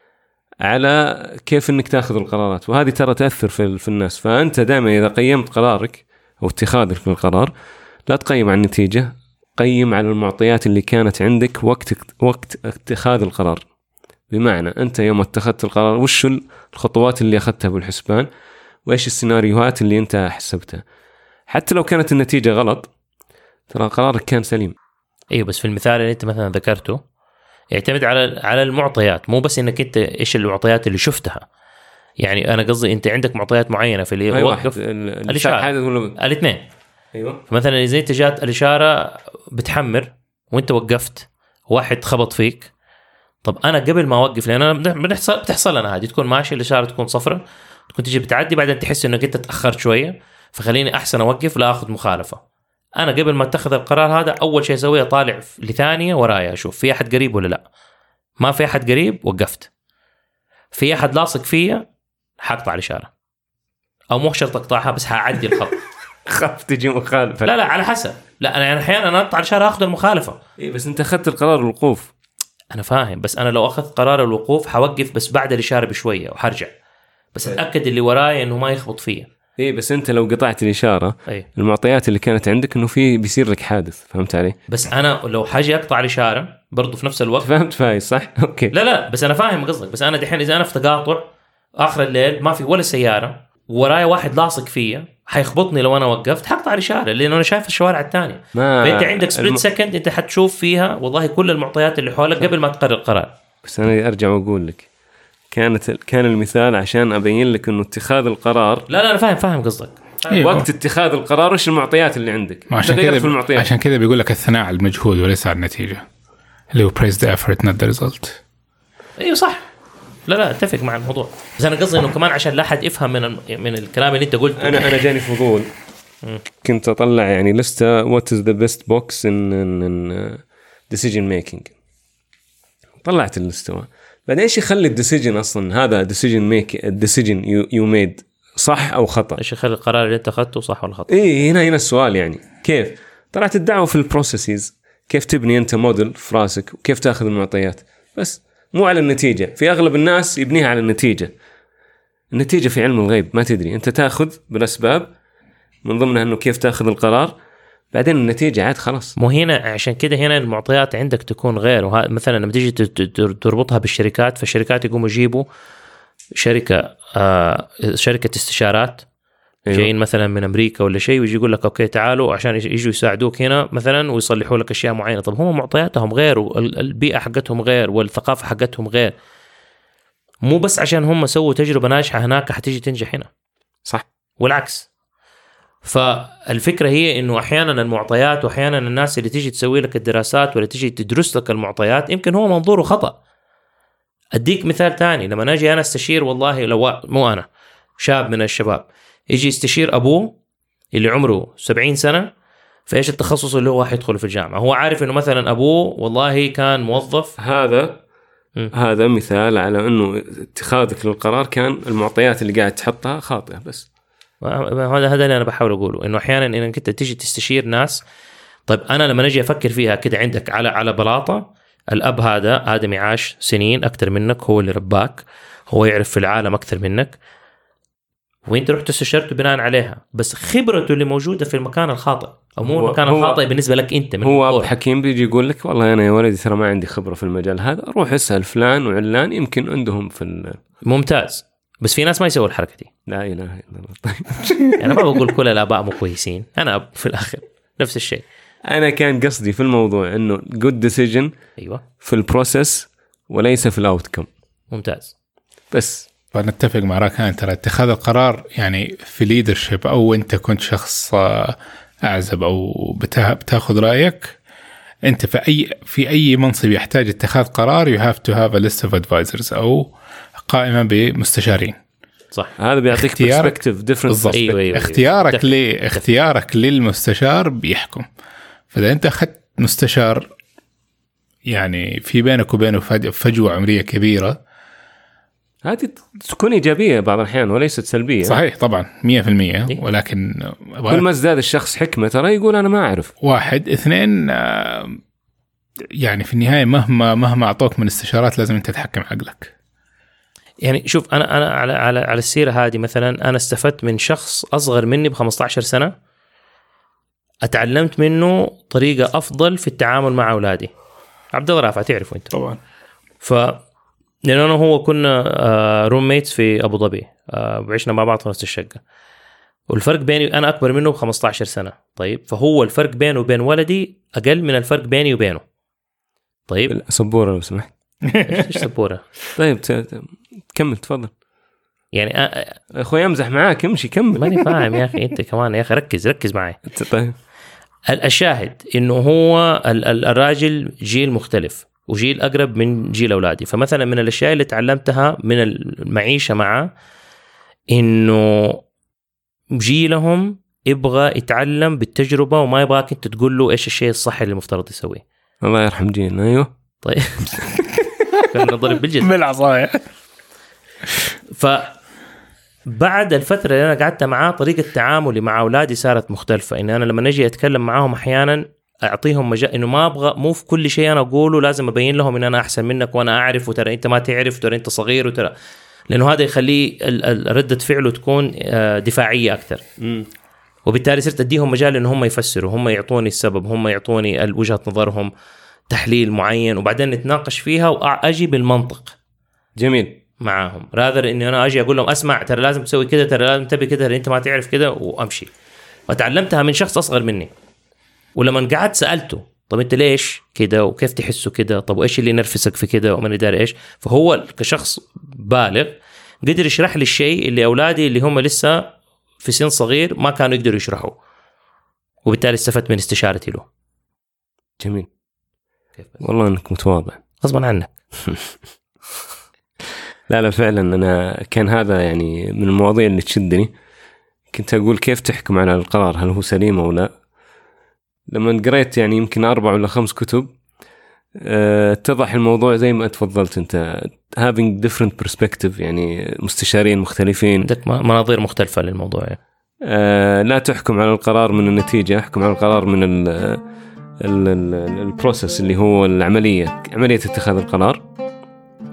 Speaker 2: على كيف انك تاخذ القرارات، وهذه ترى تأثر في الناس. فأنت دائما إذا قيمت قرارك أو اتخاذك للقرار لا تقيم على النتيجة، قيم على المعطيات اللي كانت عندك وقت اتخاذ القرار. بمعنى أنت يوم اتخذت القرار وش الخطوات اللي أخذتها بالحسبان، وإيش السيناريوهات اللي أنت حسبتها. حتى لو كانت النتيجة غلط ترى قرارك كان سليم.
Speaker 1: ايوه، بس في المثال اللي انت مثلا ذكرته يعتمد على المعطيات، مو بس انك انت ايش المعطيات اللي شفتها. يعني انا قصدي انت عندك معطيات معينه في اللي وقف الاشاره الاثنين.
Speaker 2: ايوه،
Speaker 1: مثلا اذا انت جات الاشاره بتحمر وانت وقفت واحد خبط فيك، طب انا قبل ما اوقف، لان انا بتحصل انا هذه تكون ماشي الاشاره تكون صفرة، تكون تجي بتعدي بعدين تحس انك انت تاخرت شويه، فخليني احسن اوقف لا اخذ مخالفه. أنا قبل ما أتخذ القرار هذا أول شيء أسويه طالع لثانية ورايا أشوف في أحد قريب ولا لا. ما في أحد قريب وقفت، في أحد لاصق فيا حقطع الإشارة، أو مو شرط أقطعها بس هعدي الخط.
Speaker 2: خاف تجي مخالفة.
Speaker 1: لا على حسب. لا أنا أحيانا أقطع الإشارة أخذ المخالفة.
Speaker 2: إيه بس أنت أخذت القرار الوقوف.
Speaker 1: أنا فاهم، بس أنا لو أخذت قرار الوقوف حوقف بس بعد الإشارة بشوية وحرجع، بس أتأكد اللي ورايا إنه ما يخبط فيا.
Speaker 2: إيه بس أنت لو قطعت الإشارة المعطيات اللي كانت عندك إنه بيصير لك حادث، فهمت علي؟
Speaker 1: بس أنا لو حاجة أقطع الإشارة برضو في نفس الوقت.
Speaker 2: فهمت فايز صح؟ أوكي.
Speaker 1: لا بس أنا فاهم قصدك. بس أنا دحين إذا أنا في تقاطع آخر الليل ما في ولا سيارة ورايا واحد لاصق فيا حيخبطني لو أنا وقفت حقطع الإشارة، لأنه أنا شايف الشوارع الثانية. فأنت عندك سبليت سكند أنت حتشوف فيها والله كل المعطيات اللي حولك قبل ما تقرر القرار.
Speaker 2: بس أنا أرجع وأقول لك كان المثال عشان أبين لك إنه اتخاذ القرار.
Speaker 1: لا أنا فاهم قصدك.
Speaker 2: وقت اتخاذ القرار وش المعطيات اللي عندك،
Speaker 3: عشان كذا بيقول لك الثناء على المجهود وليس على النتيجة، اللي هو praise the effort not the result.
Speaker 1: ايوه صح. لا اتفق مع الموضوع، بس انا قصدي انه كمان عشان لا احد يفهم من الكلام اللي انت قلته.
Speaker 2: انا جاني فضول كنت اطلع يعني لسته what is the best box in decision making. طلعت اللسته، بعدين ايش يخلي الديسيجن اصلا هذا decision you made صح او خطا؟
Speaker 1: ايش يخلي القرار اللي انت اخذته صح ولا خطا؟
Speaker 2: ايه هنا السؤال، يعني كيف طلعت الدعوه في البروسيسز، كيف تبني انت موديل في راسك وكيف تاخذ المعطيات. بس مو على النتيجة. في أغلب الناس يبنيها على النتيجة في علم الغيب ما تدري، أنت تأخذ بالأسباب من ضمنها أنه كيف تأخذ القرار، بعدين النتيجة عاد خلاص.
Speaker 1: مو هنا عشان كده هنا المعطيات عندك تكون غير. مثلا لما تيجي تربطها بالشركات، فالشركات يقوموا يجيبوا شركة استشارات جايين مثلا من أمريكا ولا شيء، ويجي يقول لك أوكي تعالوا عشان يجوا يساعدوك هنا مثلا ويصلحوا لك أشياء معينة. طب هم معطياتهم غير، والبيئة حقتهم غير، والثقافة حقتهم غير. مو بس عشان هم سووا تجربة ناجحة هناك حتيجي تنجح هنا،
Speaker 2: صح،
Speaker 1: والعكس. فالفكرة هي إنه أحيانا المعطيات وأحيانا الناس اللي تيجي تسوي لك الدراسات ولا تيجي تدرس لك المعطيات يمكن هو منظوره خطأ. أديك مثال تاني، لما نجي أنا استشير، والله لو مو أنا، شاب من الشباب يجي يستشير أبوه اللي عمره 70 سنة فإيش التخصص اللي هو يدخله في الجامعة، هو عارف إنه مثلا أبوه والله كان موظف.
Speaker 2: هذا مثال على إنه اتخاذك للقرار كان المعطيات اللي قاعد تحطها خاطئة. بس
Speaker 1: هذا اللي أنا بحاول أقوله، إنه أحيانا إنك أنت تيجي تستشير ناس. طيب أنا لما نجي أفكر فيها كده، عندك على بلاطة الأب هذا آدمي عاش سنين أكتر منك، هو اللي رباك، هو يعرف في العالم أكتر منك، وانت رحت استشرته بناء عليها، بس خبرته اللي موجودة في المكان الخاطئ أو مو المكان الخاطئ بالنسبة لك أنت.
Speaker 2: هو أب حكيم بيجي يقول لك والله أنا يا ولدي ترى ما عندي خبرة في المجال هذا، روح اسأل فلان وعلان يمكن عندهم في
Speaker 1: ممتاز. بس في ناس ما يسووا الحركة دي.
Speaker 2: لا إله إلا الله. طيب
Speaker 1: أنا ما بقول كل الآباء مو كويسين، أنا أب في الآخر نفس الشيء.
Speaker 2: أنا كان قصدي في الموضوع إنه good decision
Speaker 1: أيوة
Speaker 2: في البروسيس وليس في الأوتكم.
Speaker 1: ممتاز.
Speaker 2: بس
Speaker 3: فنتفق مع راكان، ترى اتخاذ القرار يعني في ليدرشيب أو أنت كنت شخص أعزب أو بتاخذ رأيك، أنت في أي منصب يحتاج اتخاذ قرار you have to have a list of advisors أو قائمة بمستشارين.
Speaker 1: صح،
Speaker 2: هذا بيعطيك perspective different.
Speaker 1: أيوة.
Speaker 3: اختيارك للمستشار بيحكم. فإذا أنت أخذت مستشار يعني في بينك وبينه فجوة عمرية كبيرة،
Speaker 2: هذه تكون إيجابية بعض الأحيان وليست سلبية.
Speaker 3: صحيح طبعا 100%. ولكن
Speaker 2: كل ما ازداد الشخص حكمة ترى يقول أنا ما أعرف.
Speaker 3: 1 2 يعني في النهاية مهما أعطوك من استشارات لازم أنت تتحكم عقلك.
Speaker 1: يعني شوف أنا على السيرة هذه مثلا أنا استفدت من شخص أصغر مني ب15 سنة، أتعلمت منه طريقة أفضل في التعامل مع أولادي. عبد الله رافع تعرفه أنت
Speaker 3: طبعا.
Speaker 1: لأنه أنا هو كنا روميتس في أبو ظبي، وعشنا مع بعض في نفس الشقة، والفرق بيني أنا أكبر منه ب15 سنة. طيب فهو الفرق بينه وبين ولدي أقل من الفرق بيني وبينه. طيب
Speaker 2: سبورة لو سمحت.
Speaker 1: إيش سبورة؟
Speaker 2: طيب كمل تفضل.
Speaker 1: يعني
Speaker 2: أخوي أمزح معاك، امشي كمل.
Speaker 1: ماني فاهم يا أخي، أنت كمان يا أخي ركز معي.
Speaker 2: طيب
Speaker 1: الشاهد إنه هو الراجل جيل مختلف وجيل أقرب من جيل أولادي. فمثلا من الأشياء اللي تعلمتها من المعيشة معه إنه جيلهم يبغى يتعلم بالتجربة وما يبغاك أنت تقول له إيش الشيء الصح اللي المفترض يسويه.
Speaker 2: الله يرحم جيلنا. أيوه
Speaker 1: طيب كنا نضرب بالجد
Speaker 3: بالعصاية.
Speaker 1: فبعد الفترة اللي أنا قعدت معاه طريقة تعاملي مع أولادي صارت مختلفة. إن أنا لما نجي أتكلم معاهم أحيانا أعطيهم مجال إنه ما أبغى مو في كل شيء أنا أقوله لازم أبين لهم إن أنا أحسن منك وأنا أعرف وترى أنت ما تعرف وترى أنت صغير وترى، لأنه هذا يخليه ردة فعله تكون دفاعية أكثر. وبالتالي صرت أديهم مجال إن هم يفسروا، هم يعطوني السبب، هم يعطوني وجهة نظرهم، تحليل معين، وبعدين نتناقش فيها وأجي بالمنطق.
Speaker 2: جميل
Speaker 1: معاهم راذر إني أنا أجي أقول لهم أسمع ترى لازم تسوي كده، ترى لازم تبي كده، ترى أنت ما تعرف كده، وأمشي. وتعلمتها من شخص أصغر مني. ولما قعدت سألته طب أنت ليش كده وكيف تحسه كده، طب وإيش اللي ينرفسك في كده ومن يداري إيش، فهو كشخص بالغ قدر يشرح لي الشيء اللي أولادي اللي هم لسه في سن صغير ما كانوا يقدروا يشرحوا، وبالتالي استفدت من استشارتي له.
Speaker 2: جميل والله أنك متواضع
Speaker 1: غصبا عنك.
Speaker 2: لا فعلا أنا كان هذا يعني من المواضيع اللي تشدني. كنت أقول كيف تحكم على القرار هل هو سليم أو لا. لما قريت يعني يمكن 4 ولا 5 كتب اتضح الموضوع زي ما تفضلت أنت، having different perspective، يعني مستشارين مختلفين،
Speaker 1: عندك مناظير مختلفة للموضوع يعني.
Speaker 2: لا تحكم على القرار من النتيجة، احكم على القرار من البروسيس اللي هو عملية اتخاذ القرار.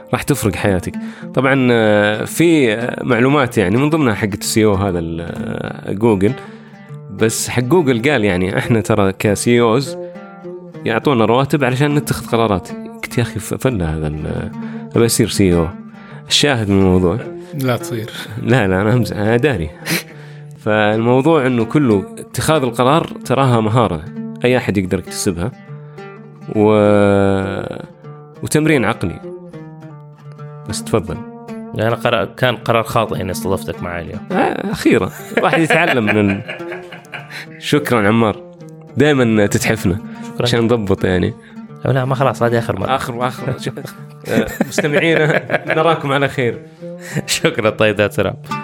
Speaker 2: راح تفرق حياتك. طبعا في معلومات يعني من ضمنها حق السي او هذا جوجل، بس حق جوجل قال يعني احنا ترى كسي اوز يعطونا رواتب علشان نتخذ قرارات. قلت يا اخي فله هذا ابى اصير سي او. الشاهد من الموضوع
Speaker 3: لا تصير.
Speaker 2: لا انا همزح، انا داري. فالموضوع انه كله اتخاذ القرار تراها مهارة اي احد يقدر يكتسبها، وتمرين عقلي. بس تفضل.
Speaker 1: أنا كان قرار خاطئ إني استضفتك معي اليوم.
Speaker 2: أخيرا واحد يتعلم من شكرا عمار، دائما تتحفنا عشان نضبط يعني.
Speaker 1: لا ما خلاص هذه آخر مرة.
Speaker 2: آخر مستمعينا نراكم على خير.
Speaker 1: شكرا. طيب ذات سلام.